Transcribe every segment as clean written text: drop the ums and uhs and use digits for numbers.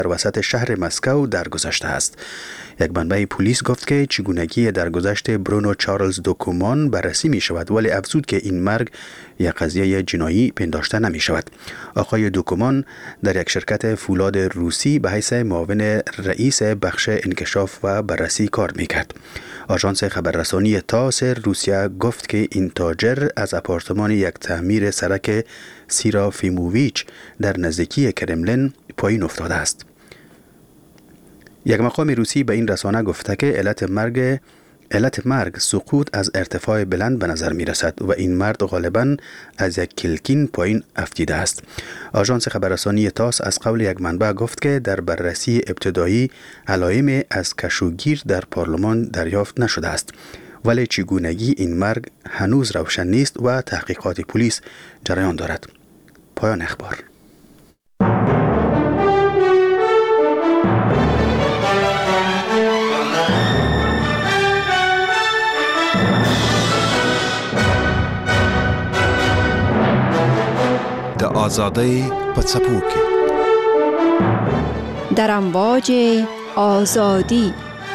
در وسط شهر مسکو درگذشته است. یک منبع پلیس گفت که چگونگی درگذشت برونو چارلز دوکومان بررسی می شود، ولی افزود که این مرگ یک قضیه جنایی پنداشته نمی شود. آقای دوکومان در یک شرکت فولاد روسی به حیث معاون رئیس بخش انکشاف و بررسی کار می کرد. آژانس خبررسانی تاس روسیه گفت که این تاجر از آپارتمان یک تعمیر سرک سیرافیموویچ در نزدیکی کرملین پایین افتاده است. یک مقام روسی به این رسانه گفته که علت مرگ سقوط از ارتفاع بلند به نظر می رسد و این مرد غالباً از یک کلکین پایین افتیده است. آژانس خبررسانی تاس از قول یک منبع گفت که در بررسی ابتدایی علائم از کشوگیر در پارلمان دریافت نشده است، ولی چگونگی این مرگ هنوز روشن نیست و تحقیقات پلیس جریان دارد. پایان اخبار. د آزادۍ په څپو کې در امواج آزادی.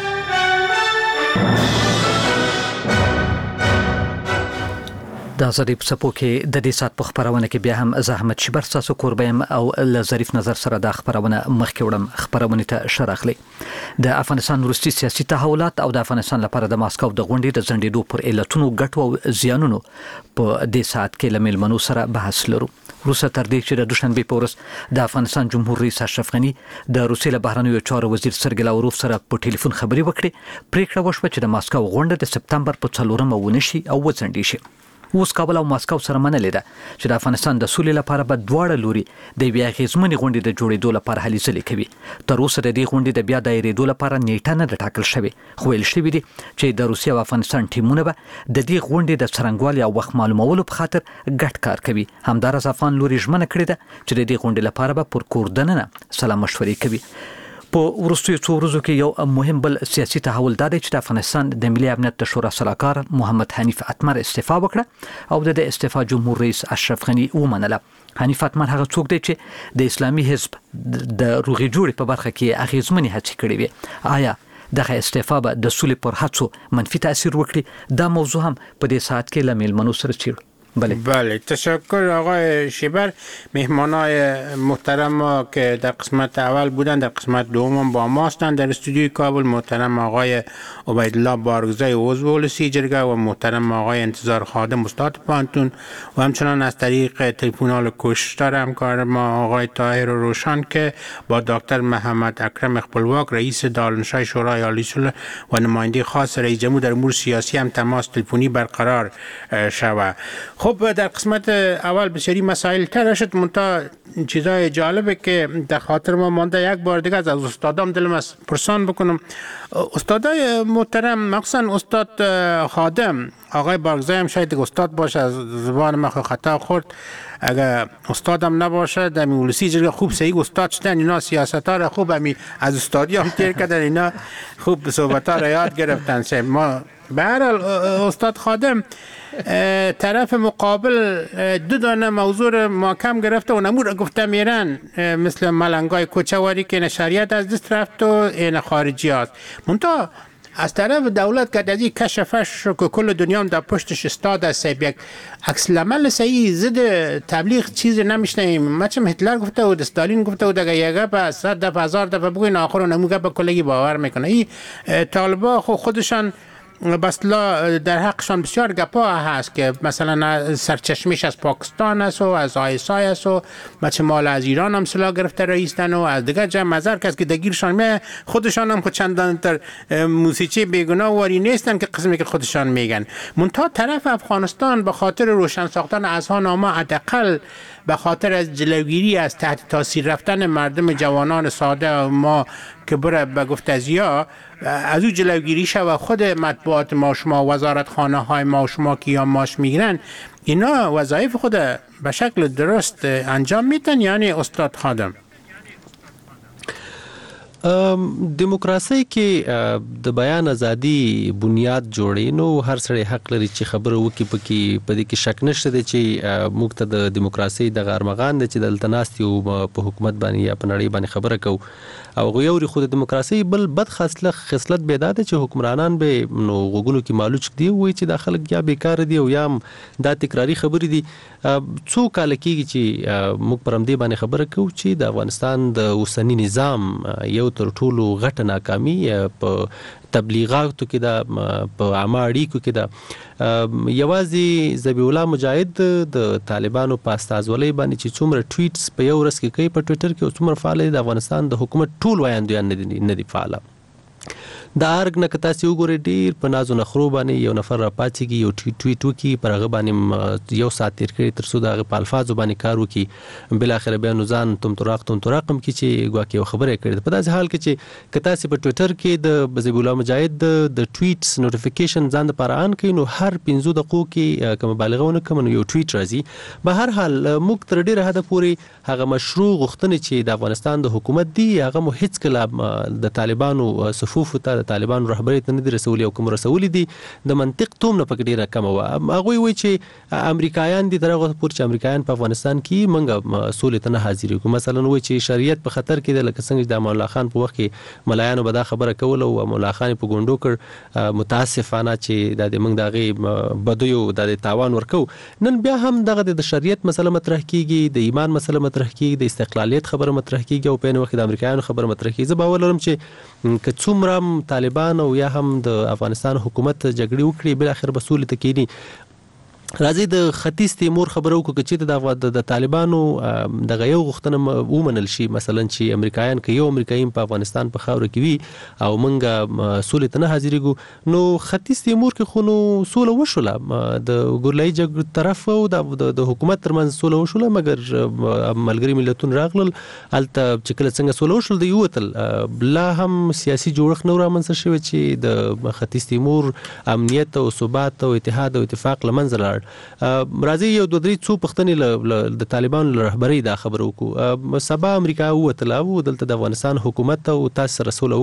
د آزادۍ په څپو کې د دې سات په خبرونه کې بیا هم زحمت شبر تاسو قربایم او ل ظریف نظر سره د خبرونه مخکې وړم. خبرونه ته شرخلي د افغانستان وروستي سیاسي تحولات او د افغانستان لپاره د ماسکو د غونډې د ځنډېدو پر علتونو ګټو او زیانونو په دې سات کې لملمنو سره بحث لرو. روسه تر دې چې د دوشنبه په ورځ د افغانستان جمهور رئیس اشرف غنی د روسیې له بهرنیو چارو وزیر سرګی لاوروف سره په ټلیفون خبري وکړي. پریکړه وشوه چې د ماسکو غونډه د سپتمبر په 4 ونشي او وځنډي شي. اوس کابل او ماسکو سره منلې ده چې د افغانستان د سولې لپاره به دواړه لوري د بیا غیزمنې غونډې د جوړېدو لپاره هلې ځلې کوي. تر اوسه د دې غونډې د بیا دایرېدو لپاره نیټه نه ده ټاکل شوې، خو ویل شوي دي چې د روسیې او افغانستان ټیمونه به د دې غونډې د څرنګوالي او وخت معلومولو په خاطر ګډ کار کوي. همداراز افغان لوري ژمنه کړې ده چې د دې غونډې لپاره به پر کور دننه سلا مشورې کوي. په وروستیو څو ورځو کې یو مهم بل سیاسي تحول دا دی چې د افغانستان د ملي امنیت د شورا سلاکار محمد حنیف اتمر استعفا وکړه او د استعفا جمهور رئیس اشرف غنی ومنله. حنیف اتمر هغه څوک دی چې د اسلامي حزب د روغې جوړې په برخه کې اغیزمنې هڅې کړې وي. آیا دغه استعفا به د سولې پر هڅو منفي تاثیر وکړي؟ دا موضوع هم په دې ساعت کې له ملمنو سره چیړو. بله تشکر آقای شیبر. مهمانای محترم که در قسمت اول بودن در قسمت دوم با ما هستند در استودیوی کابل محترم آقای عبیدالله بارگزای عضو اولسی جرگه و محترم آقای انتظار خادم استاد پانتون و همچنان از طریق تلفن‌های کشتار همکار ما آقای طاهر روشن که با دکتر محمد اکرم خپلواک رئیس دارالانشای شورای عالی صلح و نماینده خاص رئیس جمهور در امور سیاسی هم تماس تلفنی برقرار شود. خب در قسمت اول بسیاری مسائل تر شد، منتها چیزای جالبه که در خاطر ما مانده. یک بار دیگه از استادام دلم از پرسان بکنم. استادای محترم مخصوصا استاد خادم، آقای بارگزای هم شاید استاد باشه، از زبان ما خطا خورد، اگر استادم نباشه در مولوسی جرگه خوب صحیح استاد شدن، اینا سیاست‌ها را خوب همی از استادی هم تیر کردن، اینا خوب صحبت‌ها را یاد گرفتن. ما به هر حال استاد خادم طرف مقابل دو دانه موضوع محکم گرفته و نمور گفته میرن، مثل ملنگای کوچواری که این شریعت از دست رفت و این خارجی هست. منتها از طرف دولت که از این کشفش که کل دنیا هم در پشتش استاد است، یک عکس العمل صحیح ضد تبلیغ چیزی نمیشنیم. مثلا هتلر گفته و استالین گفته و دیگه یگه به 100 دفعه 1000 دفعه بگوین آخر نموگه به کلگی باور میکنه. این طالبا خودشان بسلا در حقشان بسیار گپا هست که مثلا سرچشمش از پاکستان است و از آیسای است و بچه مال از ایران هم سلاح گرفته رئیستن و از دیگه جمع مزار کس که دگیرشان میه، خودشان هم خود چندان تر موسیقی بیگناه واری نیستن که قسمی که خودشان میگن. منتها طرف افغانستان به خاطر روشن ساختن اذهان حداقل به خاطر از جلوگیری از تحت تاثیر رفتن مردم جوانان ساده ما که بره به گفت ازیا از او جلوگیری شود، خود مطبوعات ما شما، وزارت خانه های ما شما که یا ماش میگیرن، اینا وظایف خود به شکل درست انجام میتن؟ یعنی استاد خادم دیموکراسي کې د بیان ازادي بنیاد جوړي نو هر سړی حق لري چې خبره وکړي په دې کې شک نشته دی چې موږ ته د دیموکراسي د غارمغان دی چې دلته ناست یو په حکومت باندې یا په نړۍ باندې خبره کوو او غویوري خو د دیموکراسي بل بد خصلت به دا دی چې حکمرانان به نو غوګونو کې مالوچ دی وایي چې د خلک یا بیکار دي او یا دا تکراری خبرې دي څو کال کېږي چې موږ پر همدې باندې خبره کوو چې د افغانستان د اوسنی نظام یو تر ټولو غټه ناکامي په تبلیغاتو کې دا په عامه اړیکو کې دا یوازې ذبیح الله مجاهد د طالبانو په استازولۍ باندې چې څومره ټویټس په یو ورځ کې کوي په ټویټر کې او څومره فعال د افغانستان د حکومت ټول وایندویان نه دي فعال د ارګ نه کتا سی وګوري ډیر په نازو نخرو باندې یو نفر را پاتېږي یو ټویټ وکي پر هغه باندې یو ساعت تیر کړي تر څو د په الفاظو باندې کار وکي بل اخر بیا نوزان تم تراقم کی چې ګواکې خبره کړي په داسې حال کې چې کتا سی په ټویټر کې د ذبیح الله مجاهد د ټویټس نوټیفیکیشن ځان د پاره ان کوي نو هر 15 دقیقو کې کوم بالغونه کوم یو ټویټ راځي به هر حال موږ تر ډیره حد پورې هغه مشروع غوښتنې چې د افغانستان د حکومت دی هغه مو هیڅ کله د طالبانو صفوف ته طالبانو رهبریت نه دي رسولي او کوم رسولي دي د منطق توم نه پکې ډیره کم و هغه وی چې امریکایان دي ترغه پور چې امریکایان په افغانستان کې منګه سولې ته نه حاضر یو مثلا وی چې شریعت په خطر کې د لکه څنګه د امان الله خان په وخت کې ملایانو به دا خبره کوله او امان الله خان په ګوندو کړ متاسفانه چې د موږ دغه بدیو د تاوان ورکو نن بیا هم دغه د شریعت مسله مطرح کیږي د ایمان مسله مطرح کیږي د استقلالیت خبره مطرح کیږي او په وخت د امریکایانو خبره مطرح کیږي زه باور لرم چې که څومره طالبان او یا هم د افغانستان حکومت جګړې وکړي بل اخر بسول ته کینی راځي د ختیځ تیمور خبرو کو چې د طالبانو د غيو غختنه ومنل شي مثلا چې امریکایان کې یو امریکایي په افغانستان په خاور کې وي او منګه سولې ته نه حاضرېګو نو ختیځ تیمور کې خو نو سوله وشوله د ګورلای جګړې طرف او د حکومت ترمنځ سوله وشوله مګر ملګری ملتون راغلل الته چې کله څنګه سوله وشول د یو تل بلا هم سیاسي جوړښت نو رامنځته شوی چې د ختیځ تیمور امنیت او ثبات او اتحاد او اتفاق لمنځه راځي یو دوه درې څو پښتنې د طالبانو رهبری دا خبرو کو سبا امریکا وتلا او دلته د افغانستان حکومت او تاسو رسول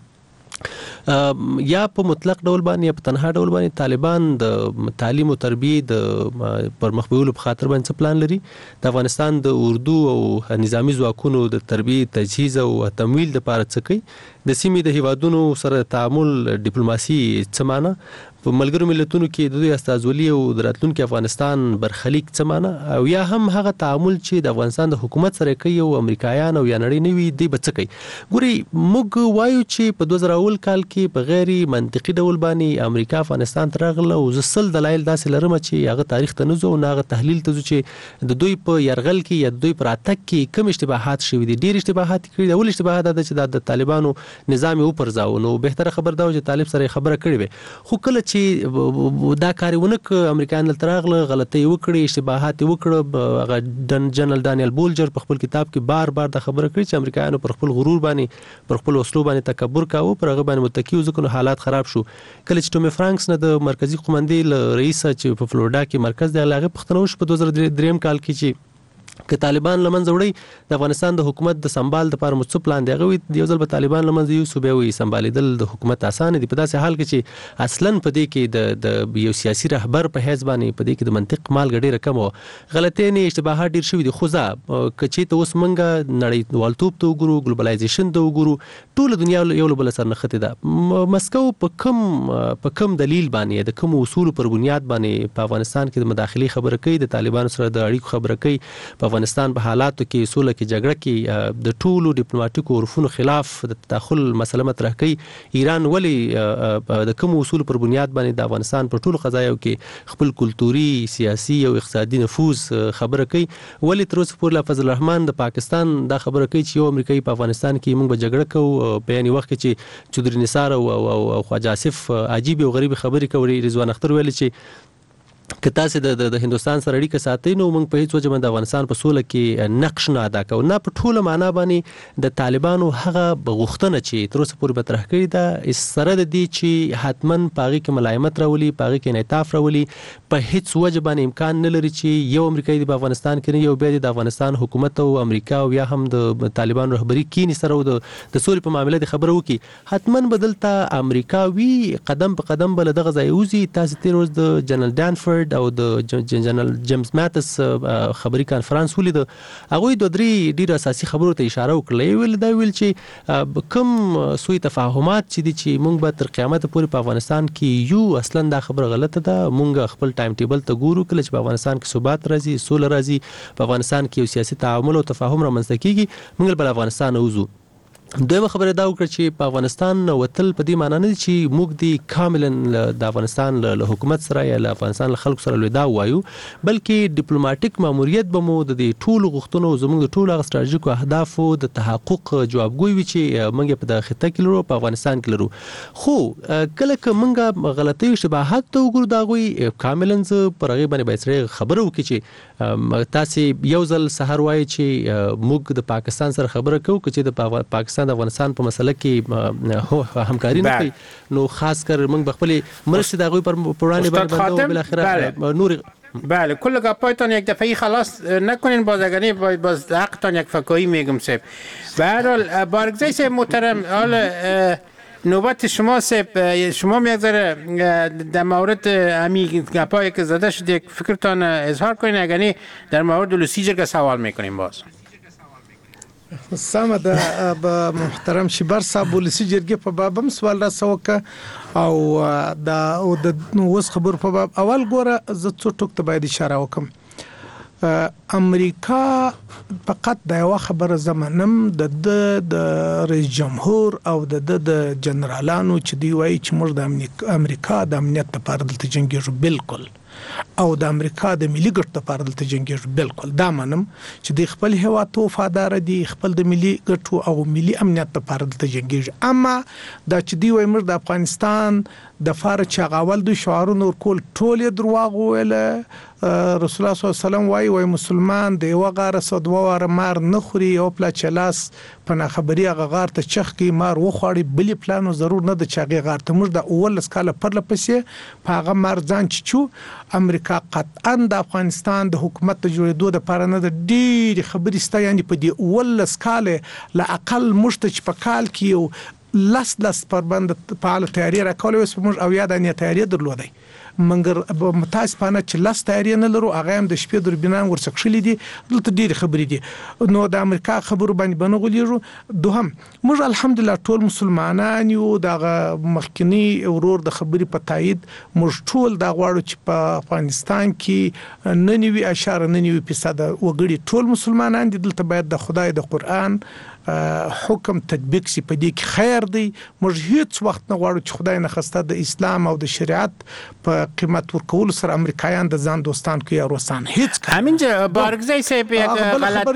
وکړه یا په مطلق ډول باندې یا په تنها ډول باندې طالبان د تعلیم او تربیه د پرمخ بیولو په خاطر باندې پلان لري د افغانستان د اردو او نظامی ځواکونو د تربیه تجهیز او تمویل لپاره څه کوي د سیمې د هیوادونو سره تعامل ډیپلوماسي څه معنی په ملګرو ملتونو کې د دوی استازولي او د راتلونکي افغانستان برخلیک څه معنی او یا هم هغه تعامل چې د افغانستان د حکومت سره کوي او امریکایان او یا نړۍ نوي دی به څه کوي ګوري موږ وایو چې په 2000 کال کې په غیر منطقي ډول باندې امریکا افغانستان ته راغله او زسل دلایل داسې لرم چې هغه تاریخ ته نه ځو نه هغه تحلیل ته ځو چې د دوی په يرغل کې یا د دوی پر اتک کې کوم اشتباهات شوي دي ډیر اشتباهات کړي دي ول اشتباهات د چې د طالبانو نظام او پرځاو نو بهتره خبر دا چې طالب سره خبره کړي وي خو کله چې دا کارونه ک امریکایان تراغله غلطي وکړي اشتباهات وکړه جنرال دانیل بولجر په خپل کتاب کې بار د خبره کړي چې امریکایانو پر خپل غرور باندې پر خپل وسلو باندې تکبر کاوه پر هغه باندې متکی ځکه حالات خراب شو کله چې ټومي فرانکس نه د مرکزی قومندې رئیس چې په فلوریدا کې مرکز دی هغه پښتنو شو په 2003 کال کې چې که طالبان لمنځه وړي د افغانستان د حکومت د سمبال د لپاره مڅ پلان دی هغه یو ځل به طالبان لمنځه یو صوبې وي سمبالیدل د حکومت اسانه دی په داسې حال کې چې اصلا په دې کې د یو سیاسي رهبر په حساب باندې په دې کې د منطق مال ګډه رقم غلطۍ نه اشتباهات ډیر شوي دي خو ځا کچې ته اوس منګه نړۍ والتوب ته وګورو ګلوبلایزیشن ته وګورو ټول دنیا یو بل سره نخته ده مسکو په کم دلیل باندې د کوم اصول پر بنیاد باندې په افغانستان کې د مداخلي خبره کوي د طالبانو سره د اړیکو خبره کوي افغانستان په حالاتو کې سوله کې جګړه کې د ټولو ډیپلوماټیکو عرفونو خلاف د تداخل مسله مطرح کوي ایران ولی د کوم اصول پر بنیاد باندې د افغانستان په ټولو قضایو کې خپل کلتوري سیاسي او اقتصادي نفوذ خبره کوي ولی تر اوسه پورې فضل الرحمن د پاکستان دا خبره کوي چې یو امریکایي په افغانستان کې موږ به جګړه کوو په یعنی وخت چې چودري نثار او خواجه آصف عجیب او غریب خبرې کوي رضوان اختر ویل چې که تاسو د هندستان سره اړیکه ساتئ نو موږ په هیڅ وجه باندې افغانستان په سوله کې نقش نه ادا کوو، نه په ټوله معنا باندې د طالبانو هغه غوښتنه چې تر اوسه پورې مطرح کړې ده سره د دې چې حتما پاغي کې ملایمت راولي، پاغي کې انعطاف راولي، په هیڅ وجه باندې امکان نه لري چې یو امریکایي په افغانستان کې نه یو بیا د افغانستان حکومت او امریکا او یا هم د طالبان رهبری کینی سره د سولې په معاملې د خبرو وکړي. حتما بدلته امریکاوي قدم په قدم بل دغه ځای وزي. تاسو تیر ورځ د جنرال ډانفورد او د جنرال جیمز ماتس خبري کانفرنس ولید. هغه د درې ډیر اساسي خبرو ته اشاره وکړه. ویل دا ویل چې کوم سوء تفاهمات چې موږ به تر قیامت پورې په افغانستان کې یو اصلا دا خبره غلطه ده. موږ خپل ټایم ټیبل ته ګورو کله چې په افغانستان کې ثبات راځي، سوله راځي، په افغانستان کې یو سیاسي تعامل او تفاهم رامنځته کیږي، موږ بل افغانستان وځو. دویمه خبره دا وکړه چې په افغانستان وتل په دې معنی نه چې موږ د کاملا د افغانستان له حکومت سره یا له افغانستان له خلکو سره دا وایو، بلکې ډیپلوماټیک ماموریت به مو د ټولو غوښتنو زموږ د ټولو ستراتیژیکو اهدافو د تحقق جوابګوی وي چې موږ په دغه خطه کې لرو، په افغانستان کې لرو. خو کله که موږ غلطي اشتباهات ته وګورو دا غوي کاملا پر هغه باندې باید خبره وکړي چې تاسو یو ځل سحر وایي چې موږ د پاکستان سره خبره کوو چې د پاکستان د افغانستان په مسله کې همکاري نه کوي، نو خاص کر موږ بخپل مرسته دغه پر وړاندې باندې بل اخره نور بله کل گپایتان یک دفعی خلاص نکنین، بازگانی باز حقتان یک فکایی میگم سیب. به هر حال بارگزای سیب محترم، حال نوبت شما سیب، شما یک ذره در مورد همی گپایی که زده شد یک فکرتان اظهار کنین، اگرنی در مورد لوسیجر که سوال میکنیم باز. سمه ده به محترم شیبر صاحب ولسی جرګې په باب هم سوال را سوکه او د اوس خبر په باب اول ګوره زه څو ټوک ته باید اشاره وکم. امریکا فقط د یو خبره زمانم د رئیس جمهور او د جنرالانو چې دی وایي چې موږ د امریکا د امنیت لپاره دلته جنګیږو، بالکل، او د امریکا د ملي ګټو لپاره دلته جنګیږو، بالکل. دا منم چې د خپل هیواد ته وفادار دي، خپل د ملي ګټو او ملي امنیت لپاره دلته جنګیږي. اما دا چې دی وایي موږ د افغانستان د فار چغاول د شعارونو کول ټول درواغ ویل. رسول الله صلی الله علیه وسلم وایي مسلمان د یو غاره صدوا واره مار نه خوري، او پلا چلاس په خبري هغه غار ته چخ کی مار وخوړي، بلی پلانو ضرور نه د چاغي غار ته موږ د اول سکاله پر لپسې په هغه مار ځان چچو. امریکا قطعا د افغانستان د حکومت د جوړېدو د لپاره نه د ډېری خبري ستا، یعنی په دې اول سکاله لا اقل مشتج په کال کې لس پر باندې فعال تیاری راکول اوس موږ او یاد نه تیاری درلودای، منګر متاسفانه چې لاس تیاری نه لرو. هغه هم د شپې دربینان ورڅخلې دي، دلته ډېر خبرې دي. نو د امریکا خبرو باندې بنغولېږو. دوهم موږ الحمدلله ټول مسلمانان یو، د مخکنی ورور د خبرې په تایید موږ ټول دا غواړو چې په افغانستان کې 99.9% وګړي ټول مسلمانان دي. دلته باید د خدای د قرآن حکم تطبیق سی په دې کې خیر دی. موږ هیڅ وخت نه غواړو چې خدای نه خسته د اسلام او د شریعت په قیمت ورکول سره امریکایان د ځان دوستان کوي او روسان هیڅ همینجا بارگزای سیب یک غلط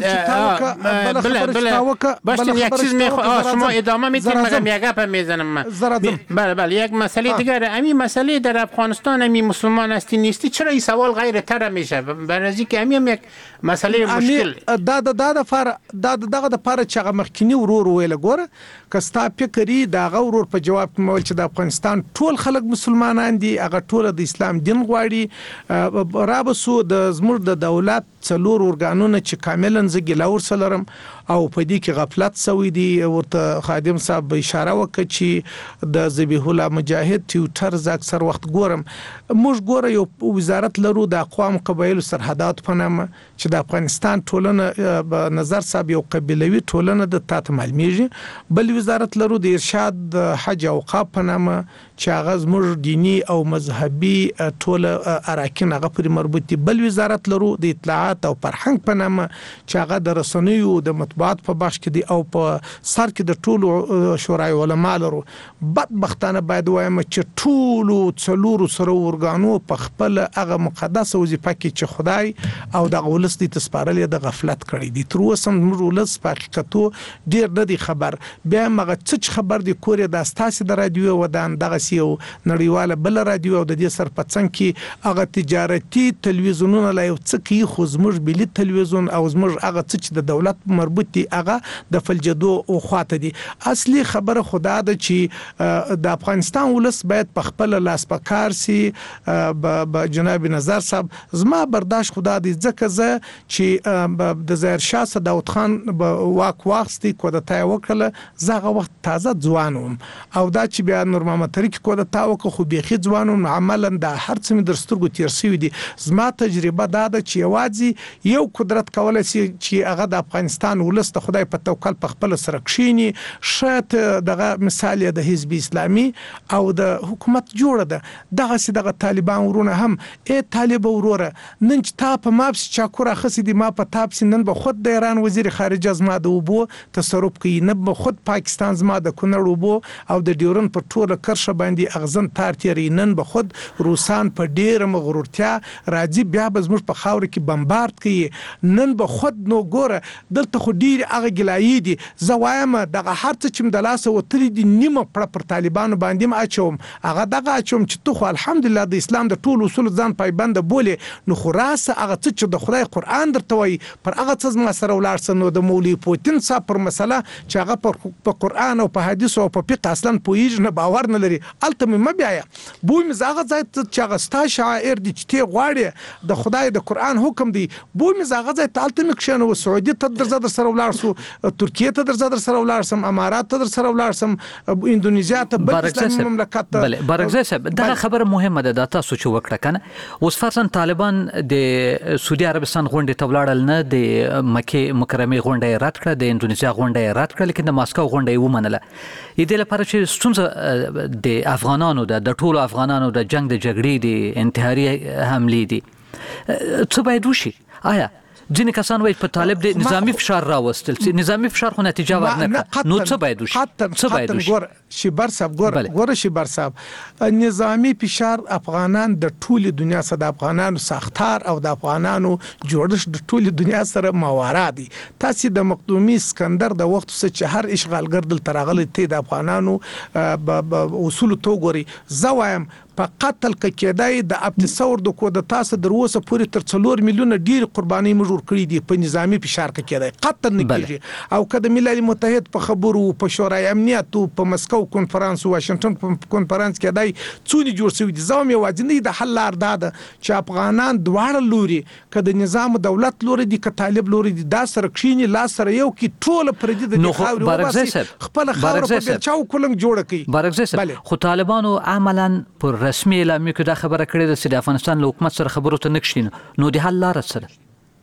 باشه یک چیز شما ادامه میتونید مگم یک گپ میزنم من. بله یک مسئله دیگر، همین مسئله در افغانستان همین مسلمان هستی نیستی چرا این سوال غیر طرح میشه؟ برای که همین یک مسئله مشکل دغه د پاره چې مخکینی ورور ویل ګوره کستا فکرې دا غورور په جواب مول چې د افغانستان ټول خلک مسلمانان دي، هغه ټول د اسلام دین غواړي. رابسو د زموږ د دولت څلور ورګانونه چې کاملا زګلاور سلرم او په دې کې غفلت سوي دي. ورته خادم صاحب اشاره وکړي چې د ذبیح الله مجاهد ټویټر ز اکثر وخت ګورم. موږ ګوره یو وزارت لرو د اقوام قبایل سرحدات په نامه چې د افغانستان ټولنه په نظر صاحب یو قبیلوي ټولنه د تات معلومیږي. بل وزارت لرو د ارشاد حج او اوقاف په نامه چې هغه زموږ دینی او مذهبي ټول اراکین هغه پرې مربوط دي. بل وزارت لرو د اطلاعات ادبیات او فرهنګ په نامه چې هغه د رسنیو د مطبوعات په بخش کې دی او په سر کې د ټولو شورای علما لرو. بدبختانه باید وایم چې ټولو څلورو سره ورګانو په خپل هغه مقدسه وظیفه کې چې خدای او د ولس د تسپارلې د غفلت کړی دي. تر اوسه موږ ولس په حقیقتو ډیر نه دی خبر. بیا مغه څه خبر دی کورې د استاسي د رادیو ودان دغه سیو نړیواله بل رادیو او د دې سر په څنګ کې هغه تجارتي تلویزیونونه لا یو څه کې خو زموږ ملي تلویزیون او زموږ هغه څه چې د دولت مربوط دي هغه د فلجدو او خواته دي. اصلي خبره خدا ده چې د افغانستان ولس باید په خپل لاس پکار سي. جناب نظر صاحب زما برداشت خدا دې ځکه زه چې د ظاهر شاه داود خان واک واخستي کو د تای وکړه زغه وخت تازه ځوانوم او دا چې بیا نور محمد طریق کو د تا وک خو بيخي ځوانوم عملاً د هر څه در سترګو تیر شوی دي. زما تجربه دا ده چې یوازې یو قدرت کولای شي چې هغه د افغانستان ولست خدای په توکل په خپل سره کښینی شات دغه مثال د حزب اسلامي او د حکومت جوړه ده دغه سي دغه طالبان ورونه هم طالب وروره نن چې تا په ماپس چاکور اخسي دي ما په تاپس نن به خود د ایران وزیر خارجه زما د وبو تصرف کوي نه به خود پاکستان زما د کونړ وبو او د ډیورن په ټوله کرشه باندې اغزن تارتيري نن به خود روسان په ډیره مغرورتیا راځي بیا به زموږ په خاور کې بمبارد کوي نن به خود نو ګوره دلته خو ډیر هغه ګلایي دي زوایم دغه هر څه چې مدلاسه وتري دي نیمه پر طالبانو باندې ما اچوم هغه دغه اچوم چې تو خو الحمدلله د اسلام د ټول اصول ځان پایبند بولې نو خو راسه هغه څه چې د خدای قران درته وایي پر هغه څه ما سره ولارسنو د مولوی پوتین صاحب پر مسله چې هغه په قران او په حدیث او په فقه اصلا پویج نه باور نه لري الته مې بیا بو مې زغه ځای چې هغه ستا شاعر دي چې ته غواړي د خدای د قران حکم دی بو مې زغه ځای تالته مې کښنه و سعودي ته در سره ولارسو ترکیه ته در سره ولارسم امارات ته در سره ولارسم اندونیزیا ته بل اسلامي مملکت ته بل برګزی صاحب دا خبره مهمه ده د تاسو چې وکړه کنه اوس فرضاً طالبان د سعودي عربستان غونډه ته ولاړل نه د مکه مکرمه غونډه رد کړه د اندونیزیا غونډه رد کړه لیکن د ماسکو غونډه ومنله دې لپاره چې ستونزه د افغانانو د ټولو افغانانو د جنگ د جګړې د انتحاري حملې دي څه باید وشي آیا ځینې کسان وایي په طالب د نظامی فشار راوستل نظامی فشار خو نتیجه ورنکړه نو څه باید وشي څه باید وشي شیبر صاحب ګوره شیبر صاحب نظامی فشار افغانان د ټوله دنیا سره د افغانانو ساختار او د افغانانو جوړښت د ټوله دنیا سره مواره دي. تاسو د مقدومی اسکندر د وخت څخه چې هر اشغالګر دل ترغلي ته د افغانانو اصول تو ګوري زوایم په قتل کېدای د ابتصور د کو د تاسو دروسه پوری تر 4 میلیون ډیر قرباني مجبور کړی دي په نظامی فشار کېدای قتل نه کیږي او کله ملل متحد په خبرو په شورای امنیت په مسکو کنفرانس واشنگټن کنفرانس کې دای څونی جوړ شوی دي زوم یو واجنې د حل لار ده چې افغانان دواړه لوري کله نظام دولت لوري دي ک طالب لوري دي دا سره کښینی لا سره یو کې ټول پردي د خاورې خپل خاور په چاو کولم جوړ کړي برګزی صاحب خو طالبانو عملاً پر رسمي اعلان کې دا خبره کړې ده چې د افغانستان له حکومت سره خبرو ته نکښین نو د حل لار سره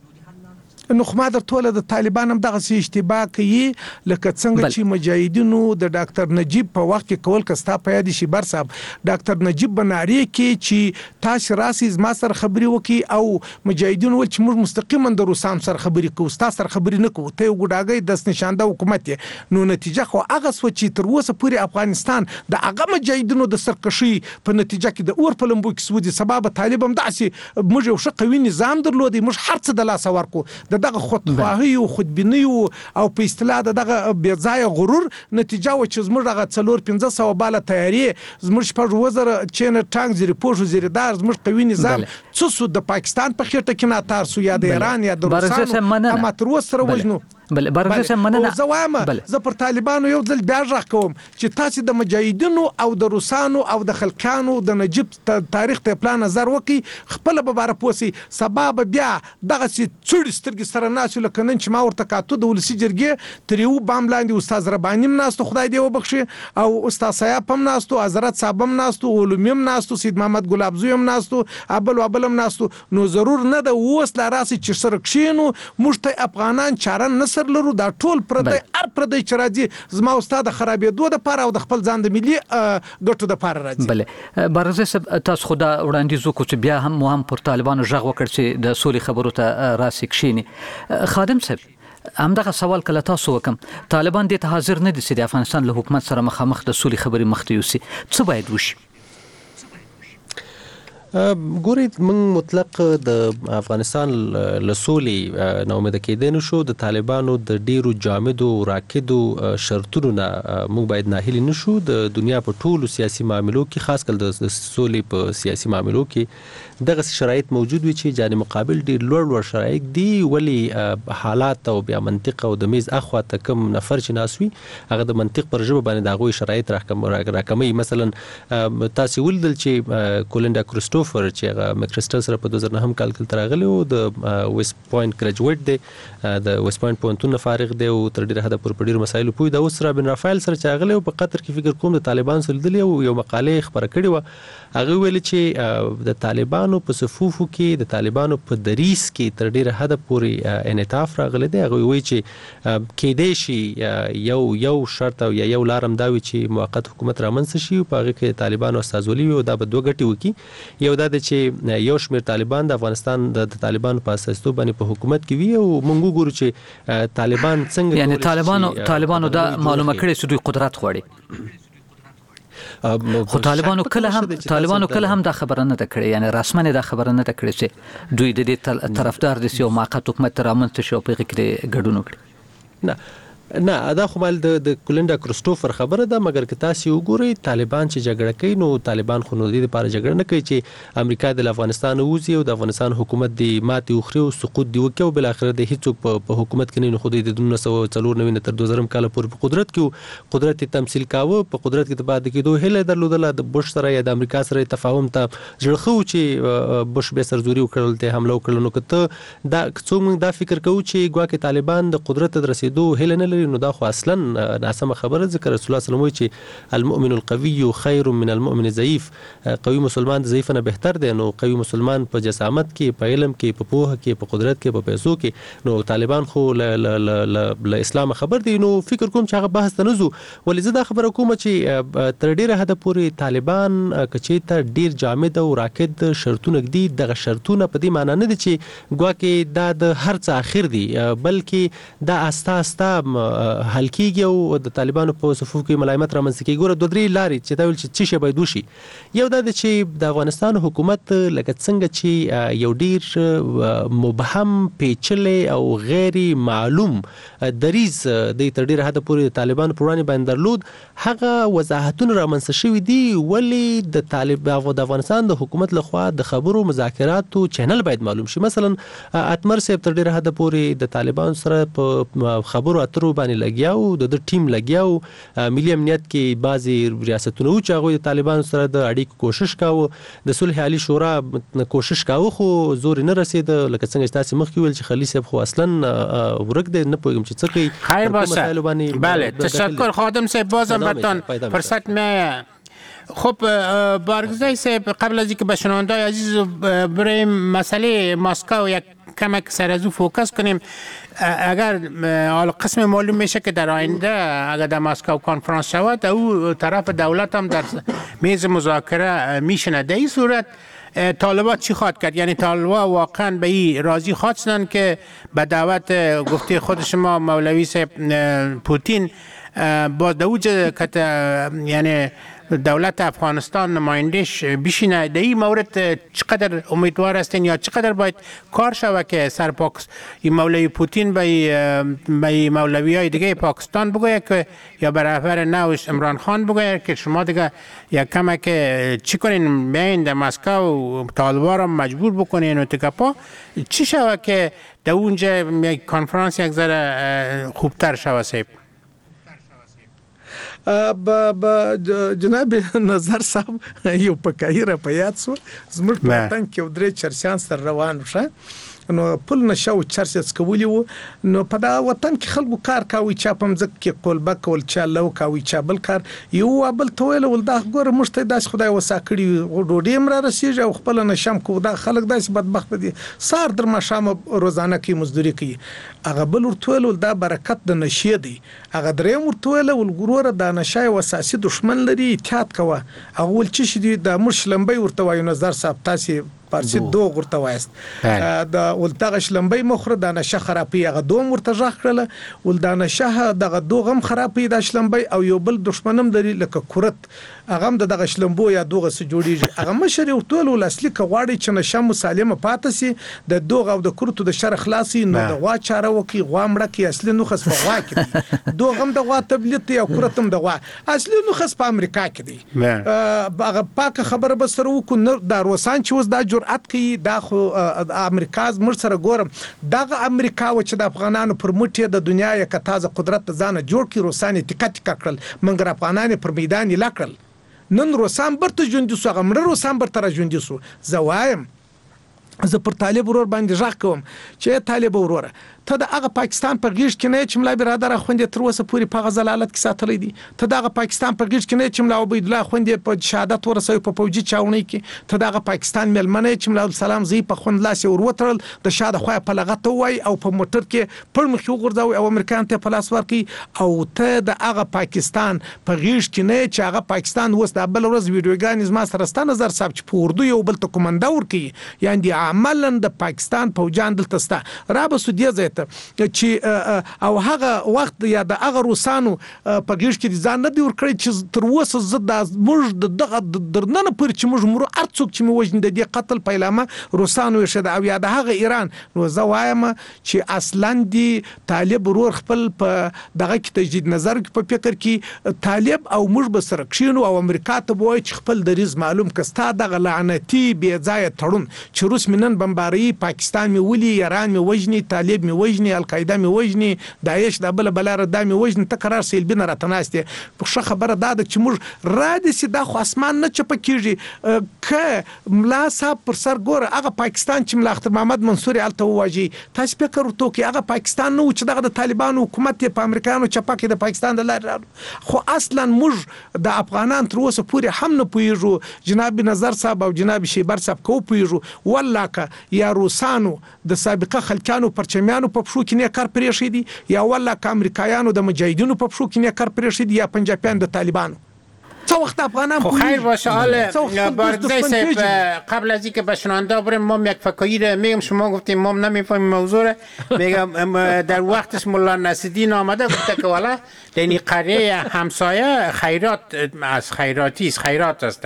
نو خو ما در ټوله د طالبان هم دغه اشتباه کوي لکه څنګه چې مجاهدینو د ډاکټر نجیب په وخت کې کول کستا په یاد شي بر صاحب ډاکټر نجیب بناری کې چې تاسو راسي ما سره خبري وکي او مجاهدینو ول چې موږ مستقیما د روسان سره خبري کوو تاسو سره خبري نه کوو ته ګډاګي د نشانده حکومت نو نتیجه خو هغه سوچ تر اوسه پورې افغانستان د هغه مجاهدینو د سرکشي په نتیجه کې د اور په لمبو کې سودي سبب طالب هم داسي موږ یو ښه قوي نظام درلودي موږ هر څه د لاس ورکو دغه خودخواهی او خودبینی او په اصطلاح دغه بې ځای غرور نتیجه و چې زموږ هغه 4500 بالا تیاری زموږ په وزر چین ټانک زری پوښ زری دار زموږ قوي نظام څه سود د پاکستان په خېټه کې نه تار سو یا د ایران یا د روسانو اما تر وسره وجنو بل برګزی مننه زوامه زه پر طالبانو یو ځل بیا ژغ کوم چې تاسو د مجاهدینو او د روسانو او د خلکانو د نجیب تاریخ ته پلان نظر وکي خپل به بار پوسی سبب بیا دغه څوړ سترګې سره ناسو لکه نن چې ما ورته کاتو د ولسی جرګې تریو بام لاندې استاد ربانیم ناستو خدای دی وبخشي او استاد سیاف هم ناستو حضرت صاحب هم ناستو علومیم ناستو سید محمد ګلابزو هم ناستو ابل هم ناستو نو ضرور نه د اوس لا راسي چې سره کښینو مشته افغانان چارن نس عنصر لرو دا ټول پردی هر پردی چې راځي زما استاد خرابېدو د پاره او د خپل ځان د ملي ګټو د پاره راځي. بله بارزه صاحب تاسو خو دا وړاندیز وکړو چې بیا هم پر طالبانو غږ وکړ چې د سولې خبرو ته راسي کښینی. خادم صاحب همدغه سوال کله تاسو وکم طالبان دې ته حاضر نه دي چې د افغانستان له حکومت سره مخامخ د سولې خبرې مخ ته یوسي، څه باید وشي؟ ګوري موږ مطلق د افغانستان له سولې نه امید کېدای نشو. د طالبانو د ډیرو جامدو راکدو شرطونو نه موږ باید ناهیلي نشو. د دنیا په ټولو سیاسي معاملو کې خاص کل د سولې په سیاسي معاملو کې دغه شرایط موجود وي چې جانب مقابل ډیر لوړ شرایط دي، ولی حالات او بیا منطق او د میز اخوا ته کم نفر چې ناسوي هغه د منطق پر ژبه باندې دغه شرایط راکمي. مثلا تاسو ولدل چې کولنډا کروسټوفر چې هغه مکرسټل سره په 2009 کال کې تراغلی او د ویست پوینټ ګریجویټ دی، د ویست پوینټ پوهنتون فارغ دی او تر ډیره حد پر ډیر مسایل پوی دا اوس رابن رافایل سره چې هغه په قطر کې فکر کوم د طالبان سره لیدلی او یو مقاله خبره کړې و. هغه ویل چې د طالبانو په صفوفو کې د طالبانو په دریس کې تر ډیره حد پورې انعطاف راغلی دی. هغه وایي چې کېدای شي یو شرط او یو لارم دا وي چې موقت حکومت رامنځته شي په هغه کې طالبانو استازولي وي او دا به دوه ګټې وکړي. یو دا چې یو شمېر طالبان د افغانستان د طالبانو په اساس باندې په حکومت کې وي او موږ ګورو چې طالبان څنګه یعنی طالبانو دا معلومه کړي چې دوی قدرت غواړي. خو طالبانو کله هم دا خبره نه ده کړې، یعنی رسمنه دا خبره نه ده کړې چې دوی د دې طرفدار دي چې موقت حکومت رامنځته شي او په کې ګډون وکړي. نه دا خو مال د کولنډا کروسټوفر خبره ده، مګر که تاسو وګورئ طالبان چې جګړه کوي نو طالبان خو نو د لپاره جګړه نه کوي چې امریکا د افغانستان ووزي او د افغانستان حکومت دی ماتي او خري او سقوط دی وکړي او بل اخر د هیڅوک په حکومت کې نه خو د 1994 تر 2000 کال پورې په قدرت کې قدرت تمثيل کاوه. په قدرت کې د بعد کېدو هله درلودله د بوش سره یا د امریکا سره تفاهم ته ځړخو چې بوش به سرزوري وکړل ته حمله وکړل. نو کته دا څومره دا فکر کوي چې ګواکې طالبان د قدرت ته رسیدو هله نه نو دا خو اصلا ناسمه خبره. ذکر رسول الله صلی الله علیه وسلم چې المؤمن القوي خير من المؤمن الضعيف، قوي مسلمان د ضعیف نه بهتر دی. نو قوي مسلمان په جسامت کې، په علم کې، په پوهه کې، په قدرت کې، په پیسو کې. نو طالبان خو ل اسلام خبر دی. نو فکر کوم چې هغه بحث ته نزو، ولې زه دا خبره کوم چې تر ډیره حد پورې طالبان کچې ته ډیر جامد او راکد شرطونه دي. دغه شرطونه په دې معنی نه دي چې ګواکې دا د هر څه اخر دي، بلکې دا استا حل کیږي او د طالبانو په صفوف کې ملایمت رامنځته کیږي. ګوره دوه درې لارې چې دا ویل چې شی باید وشي. یو دا چې د افغانستان حکومت لکه څنګه چې یو ډیر مبهم پیچلې او غیر معلوم دریز د تر ډیره حد پورې طالبان په وړاندې باندې درلود، هغه وضاحتونه رامنځته شوي دي. ولی د افغانستان د حکومت لخوا د خبرو مذاکراتو چینل باید معلوم شي. مثلا اتمر صاحب تر ډیره حد پورې د طالبان سره په خبرو اترو باندې لګیاو، د ټیم لګیاو. ملي امنیت کې بعضي ریاستونو چې هغه د طالبان سره د اړیکو کوشش کاوه، د صلح عالی شورا کوشش کاوه خو زور نه رسید. لکه څنګه تاسو مخکې ویل چې خلیل صاحب خو اصلا ورک دی، نه پوهیږم چې څه کوي. خیر باشه. بله تشکر خادم صاحب، بازم برتان فرصت میه. خب بارگزای صاحب قبل از اینکه به شنونده‌های عزیز برای مسئله مسکو یک کمک سر از او فوکس کنیم، اگر حالا قسم معلوم میشه که در آینده اگر در مسکو کنفرانس شود او طرف دولت هم در میز مذاکره میشنه. در این صورت طالبان چی خواهد کرد؟ یعنی طالبان واقعا به این راضی خواهد شدن که به دعوت گفته خود شما مولوی صاحب پوتین با دوج یعنی دولت افغانستان نمایندش بشینه؟ در این مورد چقدر امیدوار هستین یا چقدر باید کار شود که سر این مولوی پوتین به مولوی های دیگه پاکستان بگوید که یا به رهبر نوش عمران خان بگوید که شما دیگه یک کمک چی کنین بیاین در مسکو طالبان را مجبور بکنین و تکپا چی شود که در اونجا یک کنفرانس یک ذره خوبتر شود صاحب؟ جناب نظر صاحب یو په کاهره په یاد سو زموږ په تنګ کې درې چرچان سره روان وشه نو پل نشه او چرس کولی وو نو په دا وطن کې خلکو کار کوي چې په مزک کې قلبه کول چا لو کوي چا بل کار یو بل تویل ول دا ګور مشته داس خدای وسا کړی ډوډۍ مر رسیږي او خپل نشم کو دا خلک داس بدبخت دي سار در ما شام روزانه کې مزدوري کوي هغه بل ورتویل دا برکت د نشي دی هغه درې ورتویل ول ګورور د نشای وساسي دشمن لري احتیاط کوه هغه ول چې دی د مرشلمبي ورته وایو نظر صاحب تاسو پارسي دوغ ورته وایست د ولتغه شلمبي مخره د نشه خرابي هغه دوم ورته ځخ کړل ول د نشه دغه دوغم خرابي د شلمبي او یو بل دشمنم لري لکه کورت هغه هم دغه شلمبو یا دوغه سره جوړیږي هغه مشر یو ټول ول اصلي کواړي چې نشه مسالمه پاتې سي د دوغ او د کورتو د شر خلاصي نو د غوا چاره وکي غوا مړه کی اصلي نو خص په غوا کې دوغم د غوا تبلیت یا کورتم د غوا اصلي نو خص په امریکا کې دی هغه پاک خبره بسره وکړو د روسان چې وس د جرأت کوي دا خو امریکا مر سره ګورم دغه امریکا و چې د افغانانو پر مټي د دنیا یک تازه قدرت ځانه جوړ کی روساني ټیکټ کړل منګر افغانان پر میدان لاکړل نن روسان برته ژوند سو غمره روسان برته ژوند سو زوایم زه پر طالب ورور باندې ځخ کوم چې طالب وروره ته د هغه پاکستان په غیږ کې نه چې ملا برادر خوندې تر اوسه پوری په غزلالت کې ساتلې دي ته د هغه پاکستان په غیږ کې نه چې ملا عبید الله خوندې په شهادت ورسوي په فوجي چاوني کې ته د هغه پاکستان ملمنه چې ملا سلام زی په خوند لاس وروترل د شاده خو په لغته وای او په موټر کې پر مخ وګرځاوي او امریکایان ته په لاس ورکي او ته د هغه پاکستان په غیږ کې نه چې هغه پاکستان وس د بل ورځ ویډیوګانې زما سره ست نظر صاحب چې په اردو یو بل ته کومنده ورکي یعنی عملاً د پاکستان فوجان دلته ستا را به سودیه زیته چې او هغه وخت یا د هغه روسانو په غیږ کې ځان نه دی ورکړي چې تر اوسه زه د موږ دغه درننه پر چې موږ مرو ارڅوک چې موجن د دې قتل پیلامه روسانو شه او یا د هغه ایران نو زه وایم چې اصلا دی طالب ورور خپل په دغه کې تجدید نظر په فکر کې طالب او موږ به سره کښینو او امریکا ته وایي چې خپل دریز معلوم کستا دغه لعنتی بې ځای تړون چې روس منن بمباري پاکستان می ولي ایران می وجني طالب می وجني القاعده می وجني داعش د بل بلاره د می وجني تکرار سیلبینه راتناسته په خبره دا د چې موږ را دي سي د خو اسمان نه چپ کیږي ک ملا صاحب پر سر ګوره هغه پاکستان چې ملا اختر محمد منصور الته واجی تاسو فکر ورته کې هغه پاکستان نو چې دغه د طالبانو حکومت په امریکایانو چپکه د پاکستان د لار خو اصلا موږ د افغانان تر اوسه پورې هم نه پویږو جناب نظر صاحب او جناب شیبر صاحب کو پویږو والله یا روسانو د سابقه خلکانو پرچمیانو په پښو کې نه کار پرېښی دي یا والله ک امریکایانو د مجاهدینو په پښو کې نه کار پرېښی دي یا پنجابیان د طالبانو څو وخت افغانان خو خیر باشه حالا بارگزای صاحب قبل از اینکه به شنونده بریم ما یک فکایی رو میگم شما گفتیم ما نمیفهمیم موضوع رو میگم در وقتش مولا نصیرالدین آمده گفته که والا در این قریه همسایه خیرات از خیراتی است خیرات است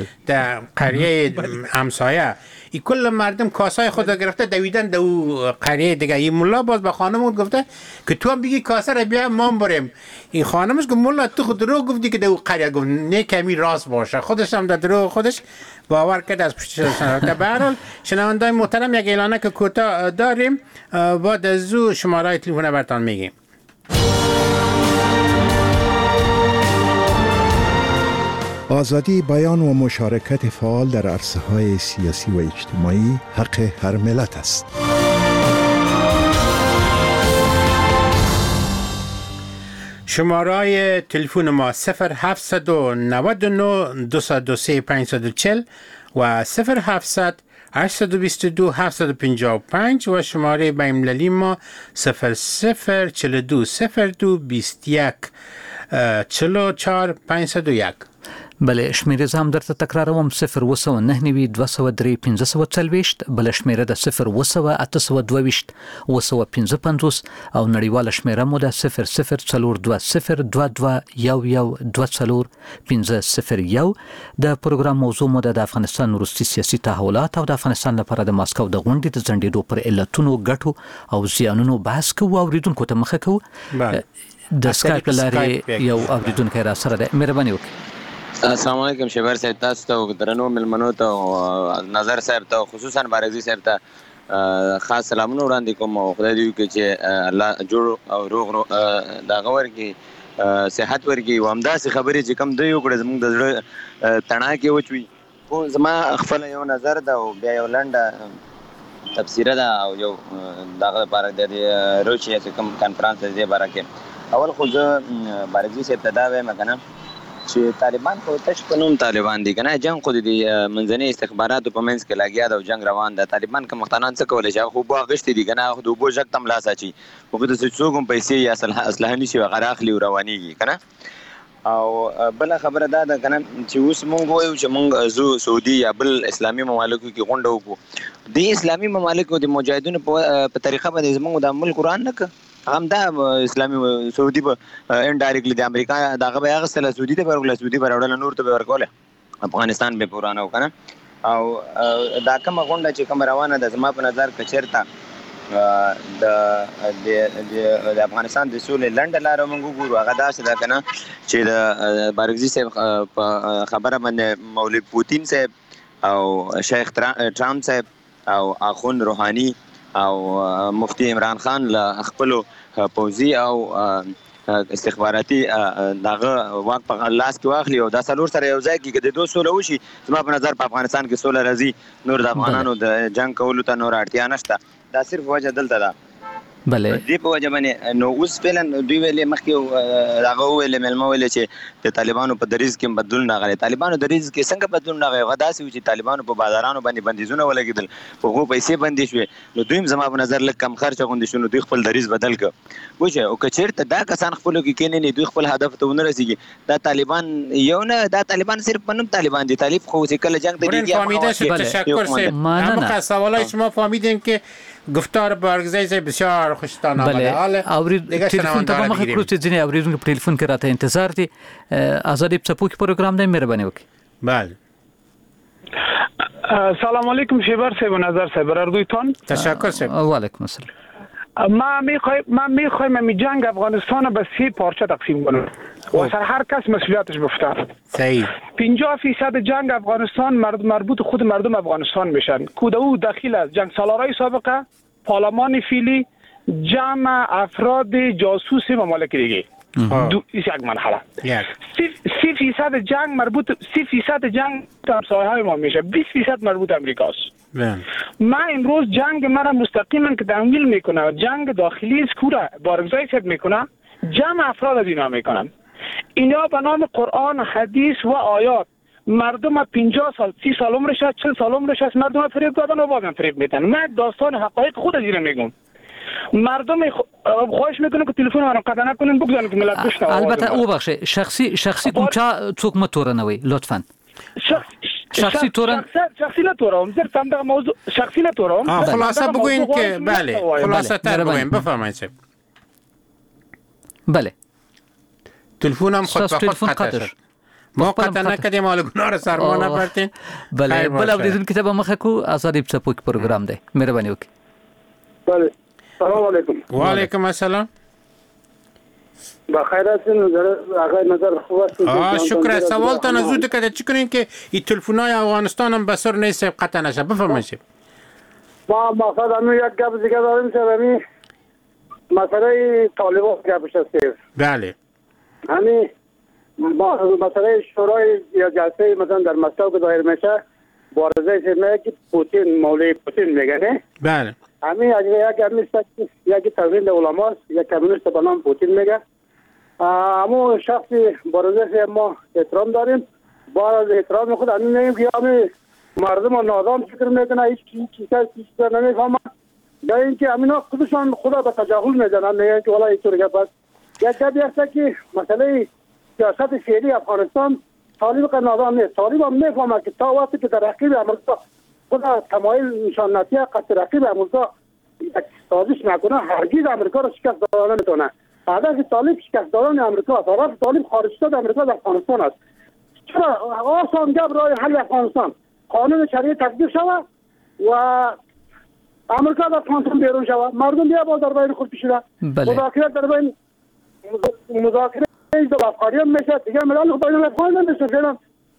در قریه همسایه ای کل مردم کاسای خود را گرفته دویدن دو قریه دیگه این مولا باز به خانم گفته که تو هم بگی کاسه را بیا ما بریم این خانمش گفت مولا تو خود رو گفتی که دو قریه گفت نه کمی راست باشه خودش هم در درو خودش باور کرد از پشتشان در به هر حال شنوندای محترم یک اعلانه که کوتاه داریم بعد از او شماره تلفن براتون میگیم آزادی بیان و مشارکت فعال در عرصه‌های سیاسی و اجتماعی حق هر ملت است. شماره تلفن ما 0799 203 540 و 0700 822 755 و شماره بین‌المللی ما 0042 02 21 44 501. بله شمیره زم درته تکراروم 029 203 1540 بل شمیره د 02822 255 او نړیواله شمیره مو د 0042221124 د پروګرام موضوع مو د افغانستان وروستي سیاسي تحولات او د افغانستان لپاره د ماسکو د غونډې د ځنډېدو پر علتونو ګټو او زیانونو بحث کوو او اوریدونکو ته مخه کوو د سکایپ لارې یو اوریدونکو را سره ده مهرباني وکړئ. السلام علیکم شیبر صاحب تاسو ته درنو ملمنو ته نظر صاحب ته خصوصا بارزي صاحب ته خاص سلامونه وړاندې کوم او خدای دې وکړي چې الله جوړ او روغ دا غور کې صحت ورګي و همداسې خبرې چې کم دی وکړه زموږ د تڼا کې وچوي خو زما خپل یو نظر ده او بیا یو لنډه تفسیره ده او یو دغه لپاره د روسیا کوم کانفرنس د دې باره کې اول خو زه بارګزي صاحب ته دا وایم کنه چې طالبان خو تش په نوم طالبان دي کنه جنگ خو د منځنۍ استخباراتو په منځ کې لګیا ده او جنگ روان ده طالبان کوم مختنان څه کولای شي خو بو غشتي دي کنه خو دوبو ژک تم لاس اچي خو د څوک هم پیسې یا اسلحه نشي وغیرہ اخلي روانيږي کنه او بل خبره ده کنه چې اوس مونږ وایو چې مونږ زو سعودي یا بل اسلامي ممالکو کې غونډه وکړو د اسلامي ممالکو د مجاهدینو په طریقه باندې زمونږ د ملک قرآن نه هم دا اسلامي سعودي په انډایرکټلی د امریکا دغه به هغه سره سعودي ته ورغله سعودي ورول نور ته ورکول افغانستان به پورانه وکنه او دا کوم غونډه چې کوم روانه ده زما په نظر کچرتا د افغانستان د سولې لنډه لار موږ وګورو هغه داسې ده کنه چې د بارګزي صاحب په خبره باندې مولوی پوتین صاحب او شیخ ټرامپ صاحب او اخون روحانی او مفتی عمران خان له خپل پوزي او استخباراتي دغه واک په لاس کې واخلي او دا څلور سره یو ځای کې د دوه سوله وشي زما په نظر په افغانستان کې سوله راځي نور د افغانانو د جنگ کولو ته نور اړتیا نشته دا صرف وجه دلته ده بله دې په وجه باندې نو اوس فعلا دوی ویلې مخکې هغه ویلې ملما ویلې چې د طالبانو په دریز کې بدلون راغلی طالبانو دریز کې څنګه بدلون راغی هغه داسې و چې طالبانو په بازارانو باندې بندیزونه ولګېدل هغو پیسې بندې شوې نو دوی هم زما په نظر لږ کم خرچه غوندې شو نو دوی خپل دریز بدل کړ وچه او که چېرته دا کسان خپلو کې کېنې دوی خپل هدف ته ونه رسېږي دا طالبان یو نه دا طالبان صرف په نوم طالبان دي طالب خو چې کله جنگ ته کیږي تشکر صاحب سوالای شما فهمیدیم که گفتار بارگزی سے بسیار خوشتان آمده حاله تلفن ته مخه کړو چې ځینې اوریدونکو په ټلیفون کې راته انتظار دي آزادی په پوک پروګرام دی مهرباني وکړئ بله سلام علیکم شیبر صاحب و نظر صاحب اردویتون تشکر صاحب و علیکم السلام من میخوایم می جنگ افغانستان به 3 پارچه تقسیم کنم و سر هر کس مسئولیتش بفته صحیح 50% جنگ افغانستان مربوط خود مردم افغانستان میشن کود او داخل از جنگ سالارای سابقه پارلمان فیلی جمع افراد جاسوس ممالک دیگه یک مرحله 30% جنگ مربوط 30% جنگ همسایه‌های ما میشه 20% مربوط امریکاست من امروز جنگ مرا مستقیما که تمویل میکنه جنگ داخلی است کورا بارگزای صاحب میکنه جمع افراد از اینا میکنن اینا به نام قرآن حدیث و آیات مردم 50 سال 30 سال عمرش است 40 سال عمرش است مردم فریب دادن و بازم فریب میدن من داستان حقایق خود از اینا میگم مردم خواهش میکنم که تلفن رو قطع نکنین بگذارین که ملت بشنوه البته او بخشه شخصی کوم چا څوک متورنوي لطفا شخصی تورن شخصی نتورم زیر فهمده موضوع شخصی نتورم خلاصه بگوین که بله خلاصه تر بگوین بفرمایید بله تلفونم خود به خود قطع شد ما قطع نکردیم حالا گناه رو سر ما نبرتین بله بله اوریدون کتاب مخه کو آزادی په پوک پروګرام دی مهرباني وکړئ بله سلام علیکم و علیکم السلام بخیر هستین آقای نظر خوب هستین شکر سوالتان از زود کده چی کنین که این تلفن‌های افغانستان هم بسر نیست قطع نشه بفرمایید ما مقصد همین یک گپ دیگه داریم که همین مسئله طالبان گپش است بله همین مسئله شورای یا جلسه مثلا در مسکو که دایر میشه بارزه میگه که پوتین مولوی پوتین میگه نه بله همین یک تنظیم علماست یک کمونیست به نام پوتین میگه اما شخصی بارزه ما احترام داریم باز احترام خود همین نگیم که همین مردم نادان فکر میکنه هیچ چیز نمیفهمه یا اینکه همینا خودشان خدا به تجاهل میزنن میگن که والا اینطور گپ است یک گپی هست که مسئله سیاست فعلی افغانستان طالب که نادان نیست طالب هم میفهمه که تا وقتی که در رقیب امریکا خدا تمایل نشان نتیه قصد رقیب امریکا یک سازش نکنه هرگز امریکا رو شکست دادن نمیتونه هدف طالب شکست دادن امریکا است هدف طالب خارج شدن امریکا در افغانستان است چرا آسان گپ راه حل افغانستان قانون شرعی تطبیق شود و امریکا در افغانستان بیرون شود مردم بیا با در بین خود بشینه مذاکره در بین مذاکره دو افغانیان میشه دیگه ملل خود بین افغان نمیشه فعلا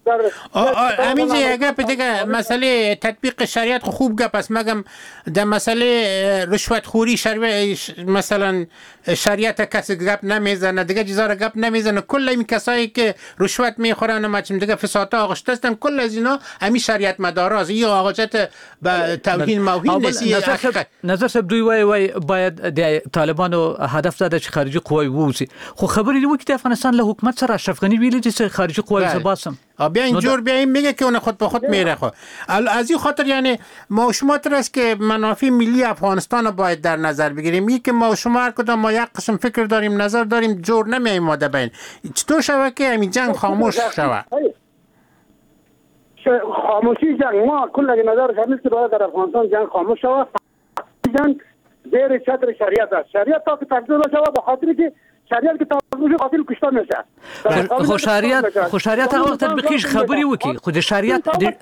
همین جگه دیگه مسئله تطبیق شریعت خوب گپ است، مگم در مسئله رشوت خوری مثلا شریعت کسی گپ نمیزنه، دیگه چیزا رو گپ نمیزنه. کل این کسایی که رشوت میخورن و دیگه فساد آغشته هستن، کل از اینا همین شریعت مداراست. این آغاجت به توهین موهین نظر سب دوی وای باید د طالبانو هدف داده چې خارجي قوای ووزي، خو خبرې دی وکړي افغانستان له حکومت سره اشرف غنی ویلي چې خارجي قوای زباسم بیا اینجور بیا این میگه که اون خود به خود میره. خو از این خاطر یعنی ما شما است که منافع ملی افغانستان رو باید در نظر بگیریم. این که ما شما هر کدام ما یک قسم فکر داریم، نظر داریم، جور نمیاییم ماده بین. چطور شوه که همین جنگ خاموش شوه؟ خاموشی جنگ ما کل اگه نظرش همیست که باید در افغانستان جنگ خاموش شوه. جنگ زیر چتر شریعت است. شریعت تا که تفضیل شوه به خاطری که شریعت که تفضیل قاتل کشته میشه. خو شریعت هغه وخت تطبیقیش خبري وکي، خو د شریعت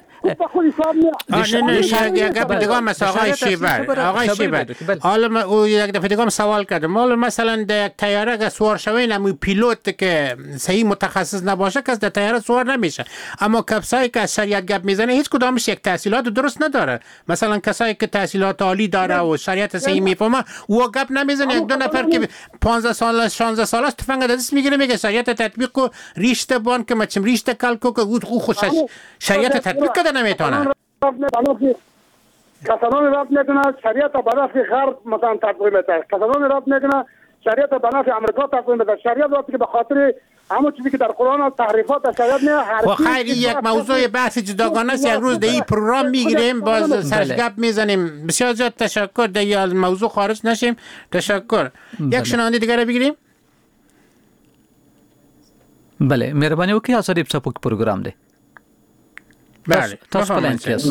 آقای شیبر حالا او یک دفعه دیگه سوال کردم، حالا مثلا در یک طیاره که سوار شوه نمی پیلوت که صحیح متخصص نباشه کس در طیاره سوار نمیشه، اما کسایی که از شریعت گپ میزنه هیچ کدامش یک تحصیلات درست نداره. مثلا کسایی که تحصیلات عالی داره و شریعت صحیح میفهمه او گپ نمیزنه. یک دو نفر که 15 سال 16 سال است تفنگ دست میگیره میگه شریعت تطبیق کو ریشته بان که مچم ریشته کال کو که او خوشش شریعت تطبیق کده نمیتونه. کسانی رفت میکنه شریعت بنفع غرب مثلا تطبیق میکنه، کسانی رفت میکنه شریعت بنفع امریکا تطبیق میکنه. شریعت وقتی که به خاطر همون چیزی که در قرآن تحریفات شریعت نه هر خیر یک موضوع بحث جداگانه است، یک روز در این پروگرام میگیریم باز سرش گپ میزنیم. بسیار زیاد تشکر، در از موضوع خارج نشیم. تشکر. یک شنونده دیگه رو بگیریم. بله مهربانی وکړئ آزادی په پروګرام دی. بله تاسو بلند کیاست.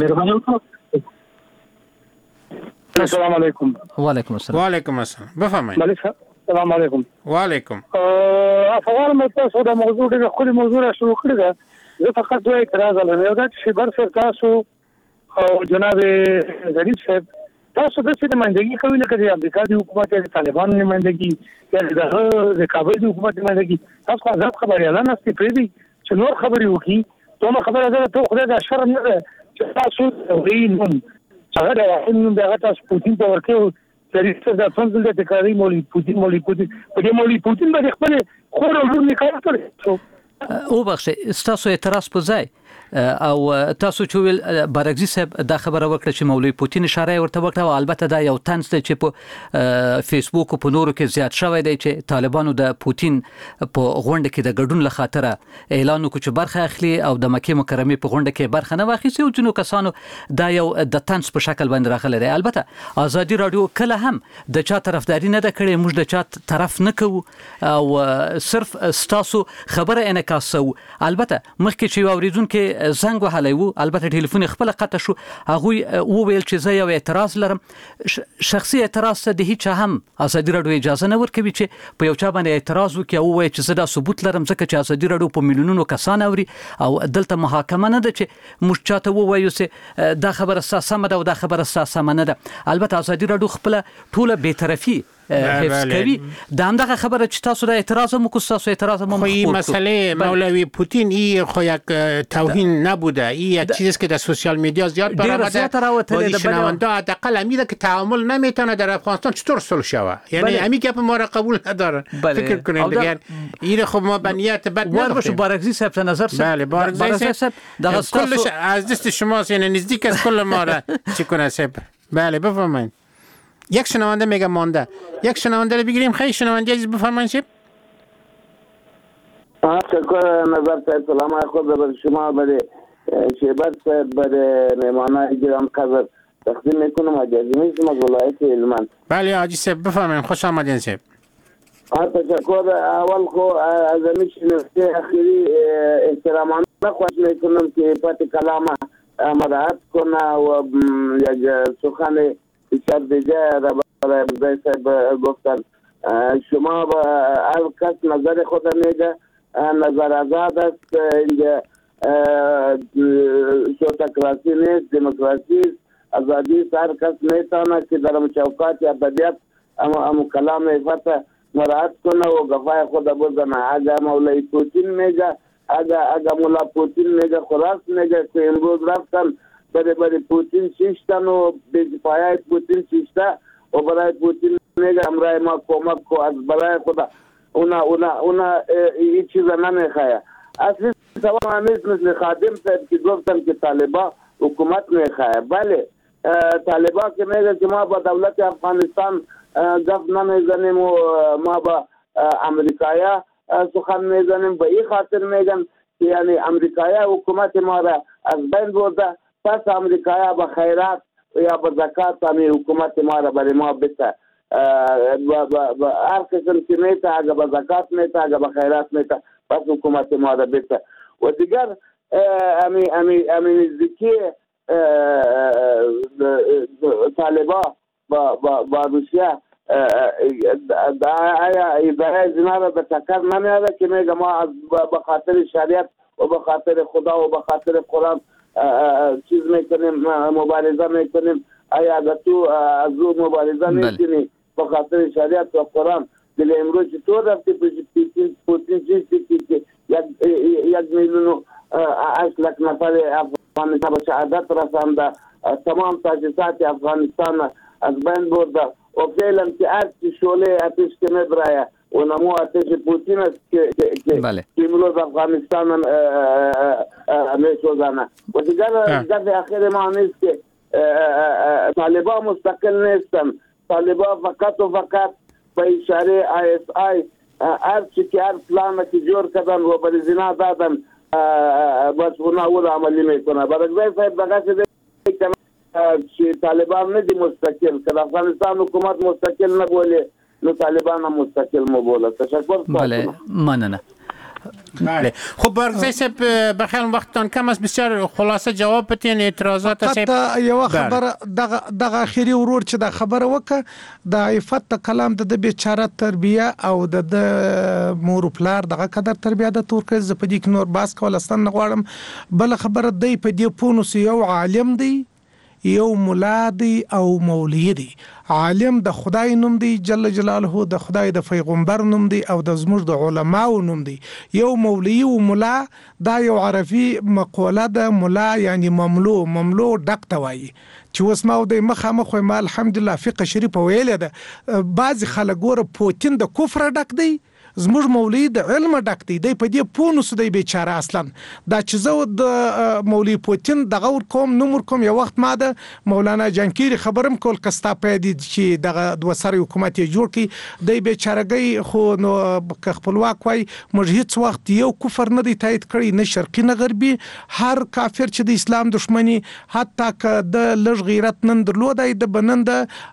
السلام علیکم. و علیکم السلام. و علیکم السلام. بفرمایید. السلام علیکم. و علیکم. افغان متاسو د موضوع د خپل موضوع را شروع کړی دا. زه فقط دوه اعتراض لرم. یو دا چې برسر تاسو او جناب ظریف صاحب تاسو د څه نمائندګي کوي لکه د امریکا د حکومت یا طالبان نمائندګي یا د کابل د حکومت نمائندګي، تاسو آزاد خبري اعلان استي پریدي چې نور خبري وکي. ته خبره ده ته خدای د شرم نه چې تاسو وینم هغه د واحد دغه تاسو پوتین په ورکه ظریف صاحب د څنګه د تکراری مولوی پوتین په دې مولوی پوتین باندې خپل خور او لور نکاح کړی. او بخښه تاسو اعتراض په ځای او تاسو چې ویل بارګزي صاحب دا خبره وکړه چې مولوی پوتین اشاره ورته وکړه او البته دا یو طنز دی چې په فیسبوک او په نورو کې زیات شوی دی چې طالبانو د پوتین په غونډه کې د ګډون لخاطره اعلان وکړ چې برخه اخلي او د مکه مکرمه په غونډه کې برخه نه واخیسي او جنو کسانو دا یو د طنز په شکل باندې راغلی دی. البته آزادي رادیو کله هم د چا طرفداري نه ده کړې، موږ د چا طرف نه کوو او صرف ستاسو خبره انعکاسو. البته مخکې چې اوریدونکو زنګ وهلی وو، البته ټلیفون خپل قطع شو، هغه وویل چې زه یو اعتراض لرم، شخصي اعتراض ته د هیڅ هم آزادي رادیو اجازه نه ورکوي چې په یو چا باندې اعتراض وکړي او وایي چې زه دا ثبوت لرم، ځکه چې آزادي رادیو په میلیونونو کسان اوري او دلته محاکمه نه ده چې موږ چاته ووایو چې دا خبره سمه ده او دا خبره سمه نه ده. البته آزادي رادیو خپل ټوله بی‌طرفي حفظ کوي. د همدغه خبره چې تاسو د اعتراض مو کوستاسو اعتراض مو خو مسئله مولوی پوتین این خو یک توهین نبوده، این یک چیزی است که در سوشال میدیا زیاد برآمده. شنونده حداقل امیده که تعامل نمیتونه در افغانستان چطور صلح شوه، یعنی همین گپ ما را قبول نداره. فکر کنید دیگه این خب ما به نیت بد نداشتیم. بارگزی صاحب نظر صاحب. بله بارگزی صاحب کلش از دست شماست، یعنی نزدیک از کل ما را چی کنه صاحب. بله بفرمایید. یک شنونده میگه مانده، یک شنونده رو بگیریم. خیلی شنونده عزیز بفرمایید شب. تشکر نظر صاحب. سلام خود بر شما، بر شیبر صاحب، بر مهمانان گرامی قدر تقدیم میکنم. اجازه میدید از ولایت هلمند. بله حاجی صاحب بفرمایید، خوش آمدین صاحب. تشکر. اول خو از همیشه نکته اخیری احترامانه خواهش میکنم که پات کلام مراعات کنه و یک سخن بسیار دیگه برای بزرگ صاحب گفتن. شما با هر کس نظر خود میگه، نظر آزاد است. اینجا شوتکراسی نیست، دموکراسی است، آزادی است. هر کس میتونه که در چوکات یا ادبیات اما کلام فتح مراعات کنه و گفای خود بزنه. اگر مولوی پوتین میگه اگه مولا پوتین میگه خلاص میگه که امروز رفتن برای پوتین چیشتن و بی‌پایه پوتین چیشته و برای پوتین میگه امرای ما کمک کو از برای خدا اونا این چیزا نمیخواه. اصلی سوال همیست مثل خادم صاحب که گفتن که طالبا حکومت میخواه. بله طالبا که میگه که ما با دولت افغانستان گفت نمیزنیم و ما با امریکایا سخن میزنیم، به این خاطر میگن که یعنی امریکایا حکومت ما را از بین برده، پس امریکایا با خیرات یا با زکات همی حکومت ما را برای ما بده. هر قسم که میته، اگه با زکات میته، اگه با خیرات میته، پس حکومت ما را بده. و دیگر امی نزدیکی طالبا با روسیه آیا اداره زنا را به تکر نمیاره که میگه ما به خاطر شریعت و به خاطر خدا و به خاطر قرآن چیز میکنیم، مبارزه میکنیم. آیا اگر تو از او مبارزه میکنی به خاطر شریعت و قرآن، دل امروز چطور رفتی پوتین چیزی که 1,800,000 نفر افغانستان به شهادت رسانده، تمام تاسیسات افغانستان از بین برده و فعلا که هرچی شعله آتش که میبرایه و نمو آتش پوتین است که امروز افغانستان میسوزانه. و دیگر گفت اخیر ما نیست که طالبا مستقل نیستن. طالبا فقط و فقط به اشاره ISI هرچی که هر پلان که جور کردن و بر زنا دادن بس اونا او را عملی میکنه. برای صاحب بگه که طالبان ندی مستقل که افغانستان حکومت مستقل نبوله، نو طالبان هم مستقل مبوله. تشکر. بله مننه. بله خب برگزای صاحب بخیر وقتتان کم است، بسیار خلاصه جواب بتین اعتراضات صاحب. یو خبر دغه اخیری ورور چې د خبره وکړه د عفت کلام د بیچاره تربیه او د مور پلار دغه قدر تربیه د تورکه ز په دې کې نور باس کول استن غواړم. بل خبره دی په دې پونس یو عالم دی، یو مولا دی او مولوی دی. عالم د خدای نوم دی جل جلاله، د خدای د پیغمبر نوم دی او د زموږ د علماو نوم دی. یو مولوی او مولا دا یو عربي مقوله ده، مولا یعنی مملو ډک ته وایي چې اوس ما د مخامخ ما الحمدلله فقه شریف ویل ده. بعض خلک ګوره پوتین د کفر ډک دی، زموږ مولوی د علم ډک دی. دی په دې پونس دی بیچاره اصلا دا چې زه د مولوی پوتین دغه ور کوم نوم کوم. یو وخت ما د مولانا جانکيري خبرم کول کستا پیدا چې دغه دوه سره حکومت جوړ کی. دی بیچارهګي خو نو خپلواک وای موږ هیڅ وخت یو کفر نه دی تایید کړی، نه شرقي نه غربي. هر کافر چې د اسلام دشمنی حتی که د لږ غیرت نن درلودای د بنند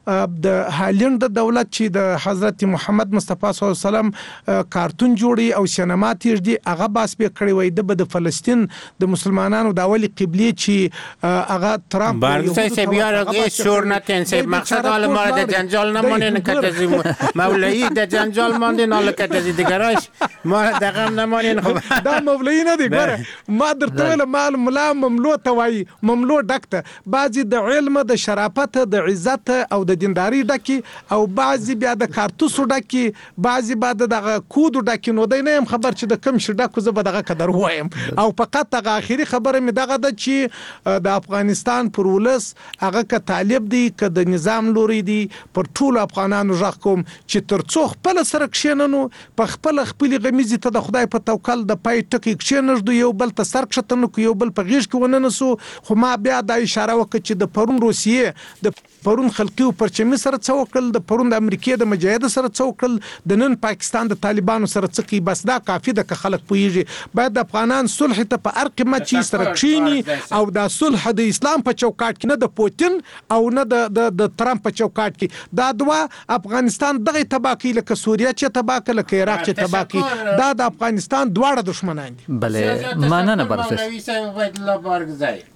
د هالند دولت چې د حضرت محمد مصطفی صلی الله علیه وسلم کارتون جوړي او سینما تیر دي هغه باس به کړی وای د فلسطین د مسلمانانو د اولی قبله چې هغه ترامپ بارسای سی بیارغه شور نتین سی مقصد حال ما د جنجال نمونین کتزی مولوی د جنجال ماندین حال کتزی دیگراش ما دغم نمونین. خب دا مولوی نه دی ګره ما درته ویل مال ملا مملو توای مملو ډکته. بعضی د علم د شرافت د عزت او د دینداری ډکی او بعضی بیا د کارتوسو ډکی، بعضی بعد د کودو ډکی. نو دی نه خبر چې د کم شډه کو زه به دغه قدر وایم. او فقط هغه اخیری خبره می دغه د چې د افغانستان پر ولس هغه ک طالب دی ک د نظام لوري دی پر ټول افغانانو ژغ کوم چې ترڅو خپل سره کښیننو په خپل غمیزي ته د خدای په توکل د پای ټکی کښینږدو، یو بل ته سر کښتنو کو یو بل په غیږ کې وننسو. خو ما بیا د اشاره وکړه چې د پرون روسیې د پرون خلقي پرچمي سره څوکل، د پرون د امریکای د مجاهد سره څوکل، د نن پاکستان د طالبانو سره څکی. بس دا کافی د خلک پویږي. باید د افغانان صلح ته په ارق مچي سره کښینی او دا صلح د اسلام په چوکاټ کې، نه د پوتین او نه د ترامپ په چوکاټ کې. دا دوا افغانستان دغه تباکی لکه سوریه چې تباک لکه عراق چې تباکی، دا د افغانستان دواړه دشمنان دي. بله مننه برسه. مولوی صاحب عبدالله بارگزای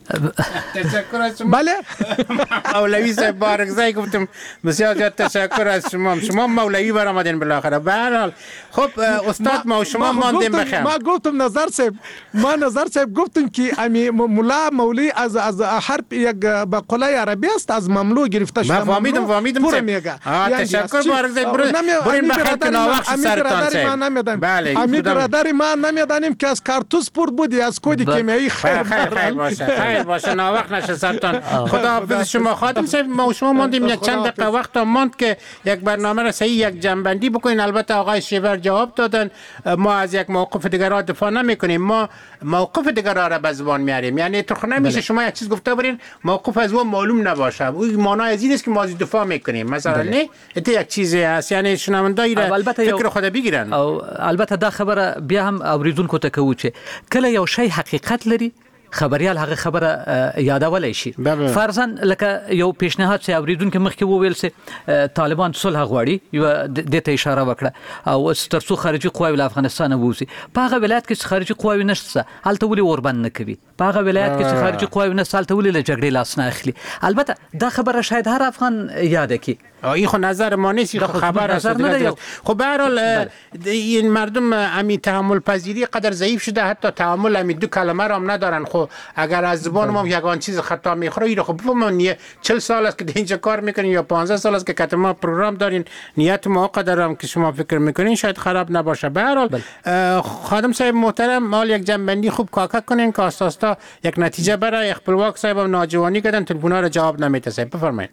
تشکر از شما. بله مولوی صاحب بارکزای گفتم بسیار زیاد تشکر از شما مولوی برآمدین بالاخره. به هر حال خب استاد ما شما ماندیم بخیر. ما گفتم نظر صاحب گفتم که امی مولا مولوی از حرف یک بقوله عربی است، از مملو گرفته شده. ما فهمیدم تشکر بارکزای. برین بخیر که ناوقت سرتان صاحب. بله امی برادر ما نمیدانیم که از کارتوس پورت بودی، از کد کیمیایی. خیر باشه ناوقت نشه سرتان. خدا حافظ شما. خادم صاحب ما شما ماندیم یک چند دقیقه وقت ماند که یک برنامه را صحیح یک جنبندی بکنین. البته آقای شیبر جواب دادن ما از یک موقف دیگران دفاع نمیکنیم، ما موقف دیگران را به زبان میاریم. یعنی تو نمیشه شما یک چیز گفته برین موقف از اون معلوم نباشه، اون معنای از این است که ما از دفاع میکنیم مثلا. نه ته یک چیزی است، یعنی شنوندای را فکر خود بگیرن. او البته دا خبره بیا هم اوریدونکو ته کوي چې کله یو شی حقیقت لري خبريال هغه خبره یادولای شي. فرضاً لکه یو پیشنهاد چې اوریدونکو مخکې وویل سي طالبان صلح غواړي، یو د ته اشاره وکړه او ترڅو خارجي قواوی له افغانستان ووزي. په هغه ولایت کې خارجي قواوی نشته، هلته ولې اوربند نه کوي؟ په هغه ولایت کې خارجي قواوی نشته، هلته ولې له جګړې لاس نه اخلي؟ البته دا خبره شاید هر افغان یاد کی. این خو نظر ما نیست، خو خبر است. خب به هر حال این مردم امی تحمل پذیری قدر ضعیف شده، حتی تحمل امی دو کلمه را هم ندارن. خب اگر از زبان ما یگان چیز خطا میخوره ایره خب بفهمون 40 سال است که اینجا کار میکنین یا 15 سال است که کت ما پروگرام دارین، نیت ما قدرم که شما فکر میکنین شاید خراب نباشه. به هر حال خادم صاحب محترم مال یک جنبندی خوب کاکا کنین که اساسا یک نتیجه برای خپلواک صاحب ناجوانی کردن، تلفن‌ها را جواب نمیده. صاحب بفرمایید.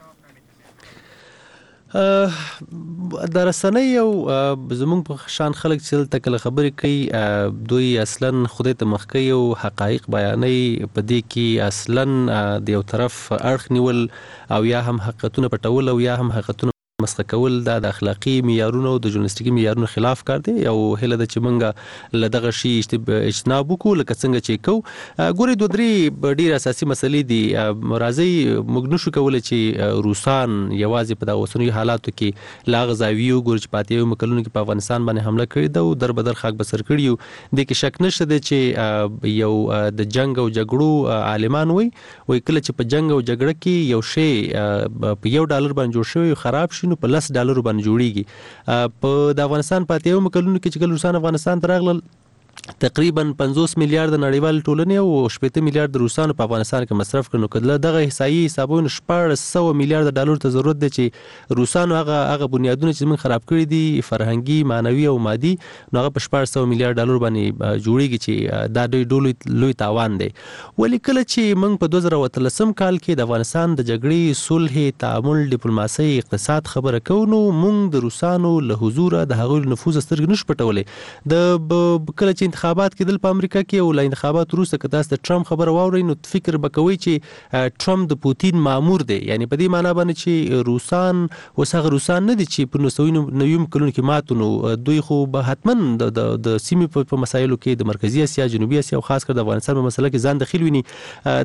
در رسنۍ او زمونږ په شان خلک چې دلته کله خبرې کوي دوی اصلا خدای ته مخ کوي او حقایق بیانوي، په دې کې اصلا د یو طرف اړخ نیول او یا هم حقیقتونه پټول او یا هم حقیقتونه مسخه کول دا د اخلاقی معیارونو او د ژورنالیستیکي معیارونو خلاف کار دی او هله د چې مونږ له دغه شی اجتناب وکړو لکه څنګه چې کو. ګورې دوه درې ډېر اساسي مسلې دي. راځي موږ نشو کولی چې روسان یوازې په دغه اوسنیو حالاتو کې لا غزاویو ګور چې پاتې یو مکلونو کې په افغانستان باندې حمله کړې ده او در بدر خاک بسر کړي یو. دې کې شک نشته دی چې یو د جنگ او جګړو عالمان وي کله چې په جنگ او جګړه کې یو شی په $1 باندې جوړ شوی خراب شي په $10 باندې جوړیږي. په د افغانستان پاتې یو مکلونو کې چې کله روسان افغانستان ته راغلل تقریبا 50 میلیارډ نړیوال ټولنې او 80 میلیارډ روسانو په افغانستان کې مصرف کړنو. کله دغه احصایي حسابونه $100 میلیارډ ته ضرورت دی چې روسانو هغه بنیادونه چې موږ خراب کړی دي فرهنګي معنوي او مادي نو هغه په $100 میلیارډ باندې جوړیږي چې دا ډېر لوی تاوان دی. ولی کله چې موږ په 2013 کال کې د افغانستان د جګړې صلح تعامل ډیپلوماسي اقتصاد خبره کوو نو موږ د روسانو له حضور د هغوی نفوذ سترګې نشو پټولې. د کله انتخابات کېدل په امریکا کې او له انتخابات وروسته که تاسو د ټرمپ خبره واورئ نو فکر به کوئ چې ټرمپ د پوتین مامور دی. یعنی په دې معنا باندې چې روسان اوس هغه روسان نه دي چې په 1990 کلونو کې ماتو نو دوی خو به حتما د سیمې په مسایلو کې د مرکزی اسیا جنوبي اسیا او خاص کر د افغانستان په مسله کې ځان دخیل ویني.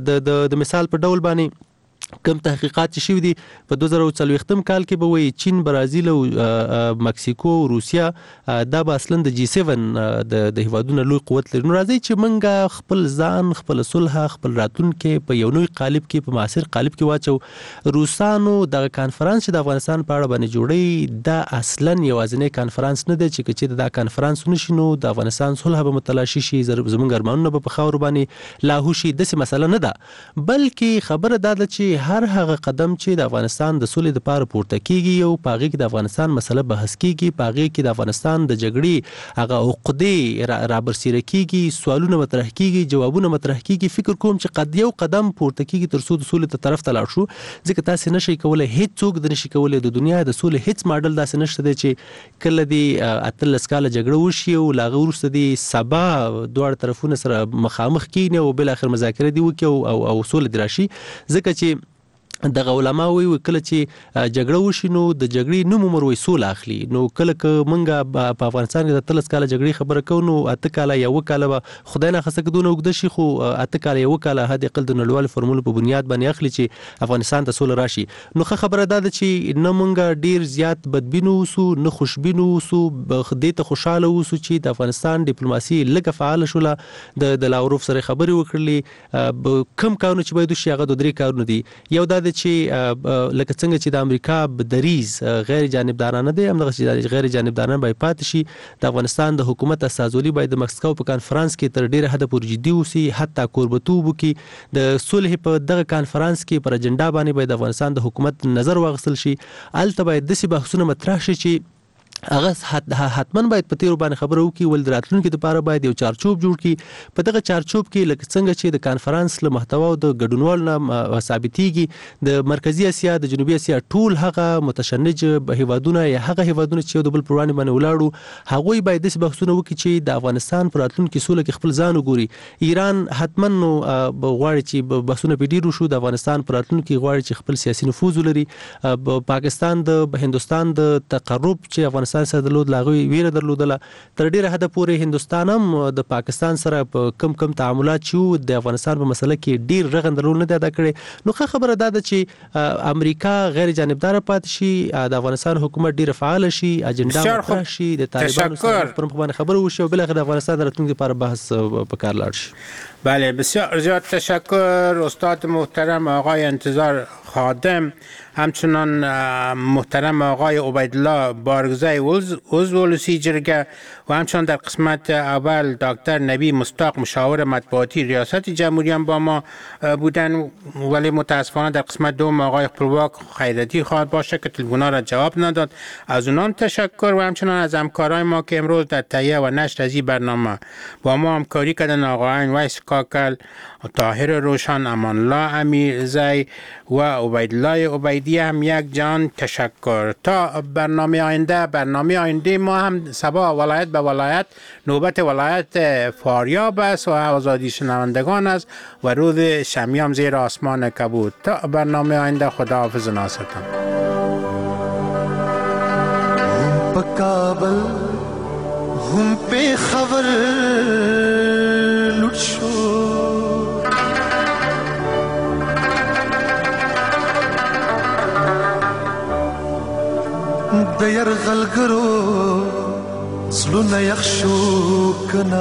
د مثال په ډول باندې کم تحقیقات چې شوي دي په 2040 کال کې به وایي چین برازیل او مکسیکو او روسیا دا به اصلا د G7 د هیوادونو لوی قوت لري. نو راځي چې موږ خپل ځان خپل صلح خپل راتلونکي په یو نوی قالب کې په معاصر قالب کې واچو. روسانو دغه کانفرنس چې د افغانستان په اړه باندې جوړی دا اصلا یوازینی کانفرنس نه دی چې دا کانفرنس نشینو د افغانستان صلح به متلاشي شي زموږ ارمانونه به په خاور باندې لاهو شي. داسې مسله نه ده بلکې خبره دا ده چې هر هغه قدم چې د افغانستان د سولې لپاره پورته کیږي او په هغه کې د افغانستان مسله بحث کیږي، په هغه کې د افغانستان د جګړې هغه عقدې رابرسیره کیږي، سوالونه مطرح کیږي، جوابونه مطرح کیږي. فکر کوم چې یو قدم پورته کیږي تر څو د سولې ته طرف ته لاړ شو. ځکه تاسو نشئ کولای، هیڅ څوک د نشي کولای د دنیا د سولې هیڅ ماډل داسې نشته دی چې کله دی 18 کاله جګړه وشي او لاغه وروسته دی سبا دوه طرفونه سره مخامخ کینې او بل اخر مذاکره دی وکي او سولې دراشي. ځکه چې دغه علما وی کله چې جګړه وشي نو د جګړې نوم عمر وي سول اخلي نو کله ک مونږه په افغانستان کې د 13 کاله جګړې خبره کوو نو اته کاله یو کاله خدای نه خسته کدونه وګد شي خو اته کاله یو کاله هدا قل د نړیوال فرمول په بنیاد باندې اخلي چې افغانستان ته سول راشي نو خبره ده چې نه مونږه ډیر زیات بدبینو وسو نه خوشبینو وسو دې ته خوشاله وسو چې د افغانستان ډیپلوماسي لږه فعال شوله د لاوروف سره خبرې وکړلې کم کارونه چې باید شي هغه د درې کارونه دي یو دا چې لکه څنګه چې د امریکا دریز غیر جانبدارانه دی همدغه چې غیر جانبدارانه به پاتې شي د افغانستان د حکومت استازولي باید د مکسیکو په کانفرنس کې تر ډیره حد پورې جدي اوسي حتی کوربتوب کې د صلح په دغه کانفرنس کې پر اجنډا باندې باید د افغانستان د حکومت نظر واغستل شي الته باید د سی بحثونه مطرح شي چې هغه حتماً باید په تیرو باندې خبرو وکړي ول راتلونکي لپاره باید یو چارچوب جوړ کړي په دغه چارچوب کې لکه څنګه چې د کانفرنس له محتوا او د ګډونوالو نه ثابتېږي د مرکزی اسیا د جنوبي اسیا ټول هغه متشنج هیوادونه یا هغه هیوادونه چې د بل پر وړاندې باندې ولاړو هغوی باید د بحثونه وکړي چې د افغانستان پر راتلونکي سوله کې خپل ځان وګوري ایران حتماً غواړي چې بحثونه په ډیرو شو د افغانستان پر راتلونکي غواړي چې خپل سیاسي نفوذ ولري پاکستان د هندستان د تقرب چې افغانستان سره درلود لاغوي ویره درلودله تر ډیره حد پورې هندستان هم د پاکستان سره په کم تعاملات چې د افغانستان په مسله کې ډیر رغند رول نه ادا کړي نو خبره ده چې امریکا غیر جانبدار پات شي د افغانستان حکومت ډیر فعال شي اجنډا مطرح شي د طالبانو سره پر باندې خبرو وشي او بل اخر د افغانستان راتلونکي لپاره بحث په کار لاړ شي بله بسیار زیاد تشکر استاد محترم آقای انتظار خادم همچنان محترم آقای عبیدالله بارگزای عضو ولسی جرگه و همچنان در قسمت اول دکتر نبی مصداق مشاور مطبوعاتی ریاست جمهوری هم با ما بودن ولی متاسفانه در قسمت دوم آقای قلواک خیرتی خواهد باشه که تلفن‌ها را جواب نداد از اونام تشکر و همچنان از همکارای ما که امروز در تهیه و نشر از این برنامه با ما همکاری کردن آقایان ویس کاکل طاهر روشن امان الله امیرزی و عبیدالله عبیدی هم یک جان تشکر تا برنامه آینده ما هم سبا ولایت به ولایت نوبت ولایت فاریاب است و آزادی شنوندگان است و روز شمیام زیر آسمان کبود تا برنامه آینده خداحافظ ناصرتان کابل هم په خبر لوټ شو د يرغلګرو سلونه يخشو کنا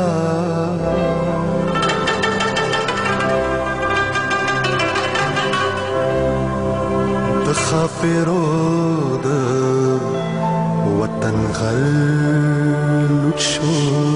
د خافرو د وطن غل شو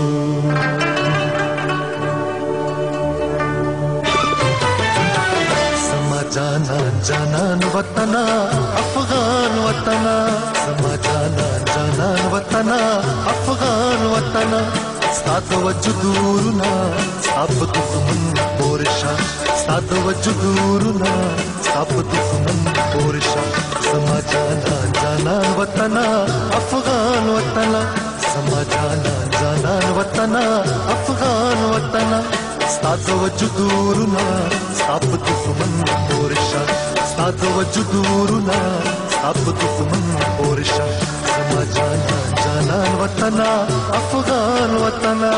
سما جانا جانان وطنا افغان وطنا سما جانا جانان وطنا افغان وطنا سات وجدورنا ساب دښمن پورشا سات وجدورنا ساب دښمن پورشا سما جانا جانان وطنا افغان وطنا سما جانا جانان وطنا افغان وطنا سات وجدورنا ساب دښمن پورشا سات وجدورنا ساب دښمن پورشا سما جانا جانان وطنا افغان وطنا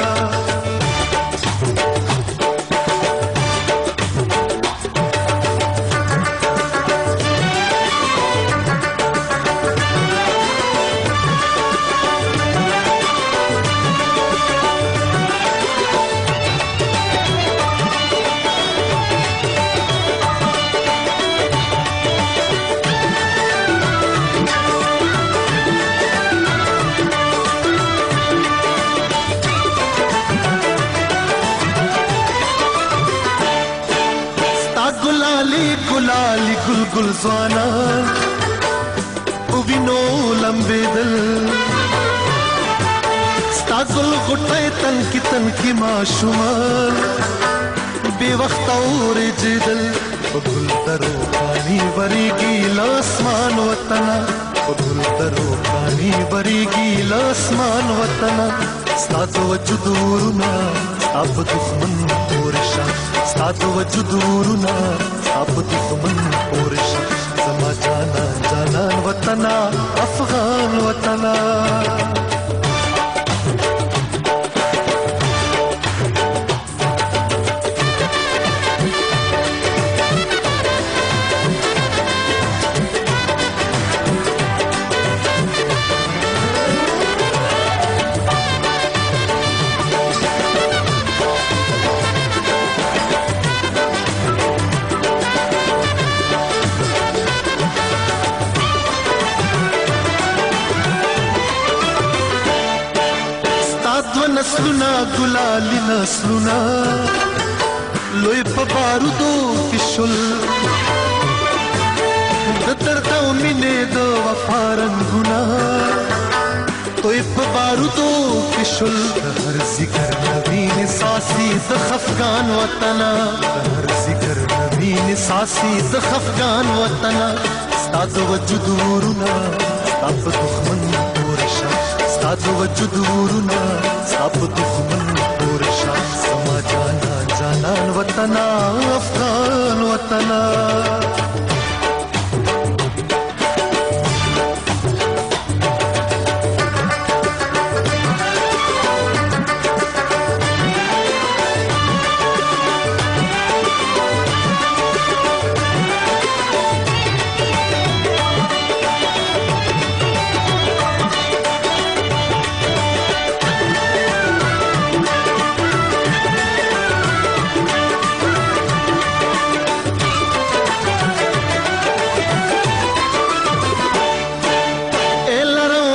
गुलाली गुल गुल ज़वाना उविनो लंबे दिल स्तागुल गुटे तन की माशुमान बेवक्त और जिदल बगुल तरो पानी वरीगी लासमान वतना बगुल तरो पानी वरीगी लासमान वतना स्ताद वजुदूरना स्ताब दुश्मन पोरशा स्ताद ستاد وجود ورنا اپ دښمن پورش زما جانان جانان وطنا افغان وطنا نسلنا ګلالي نسلنا لوی په بارودو کې شل د درد او مینې د وفا رنګونه لوی په بارودو کې شل هر ذکر نوین ساسي د خفقان وطن هر ذکر نوین ساسي د خفقان وطن ستاد وجود ورنا ستاد دښمن ورشه ستاد وجود ورنا ستاد دښمن ورشه سما جانان جانان وطنا افغان وطنا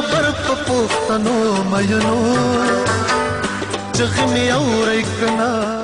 مینو چغمی اورې کنا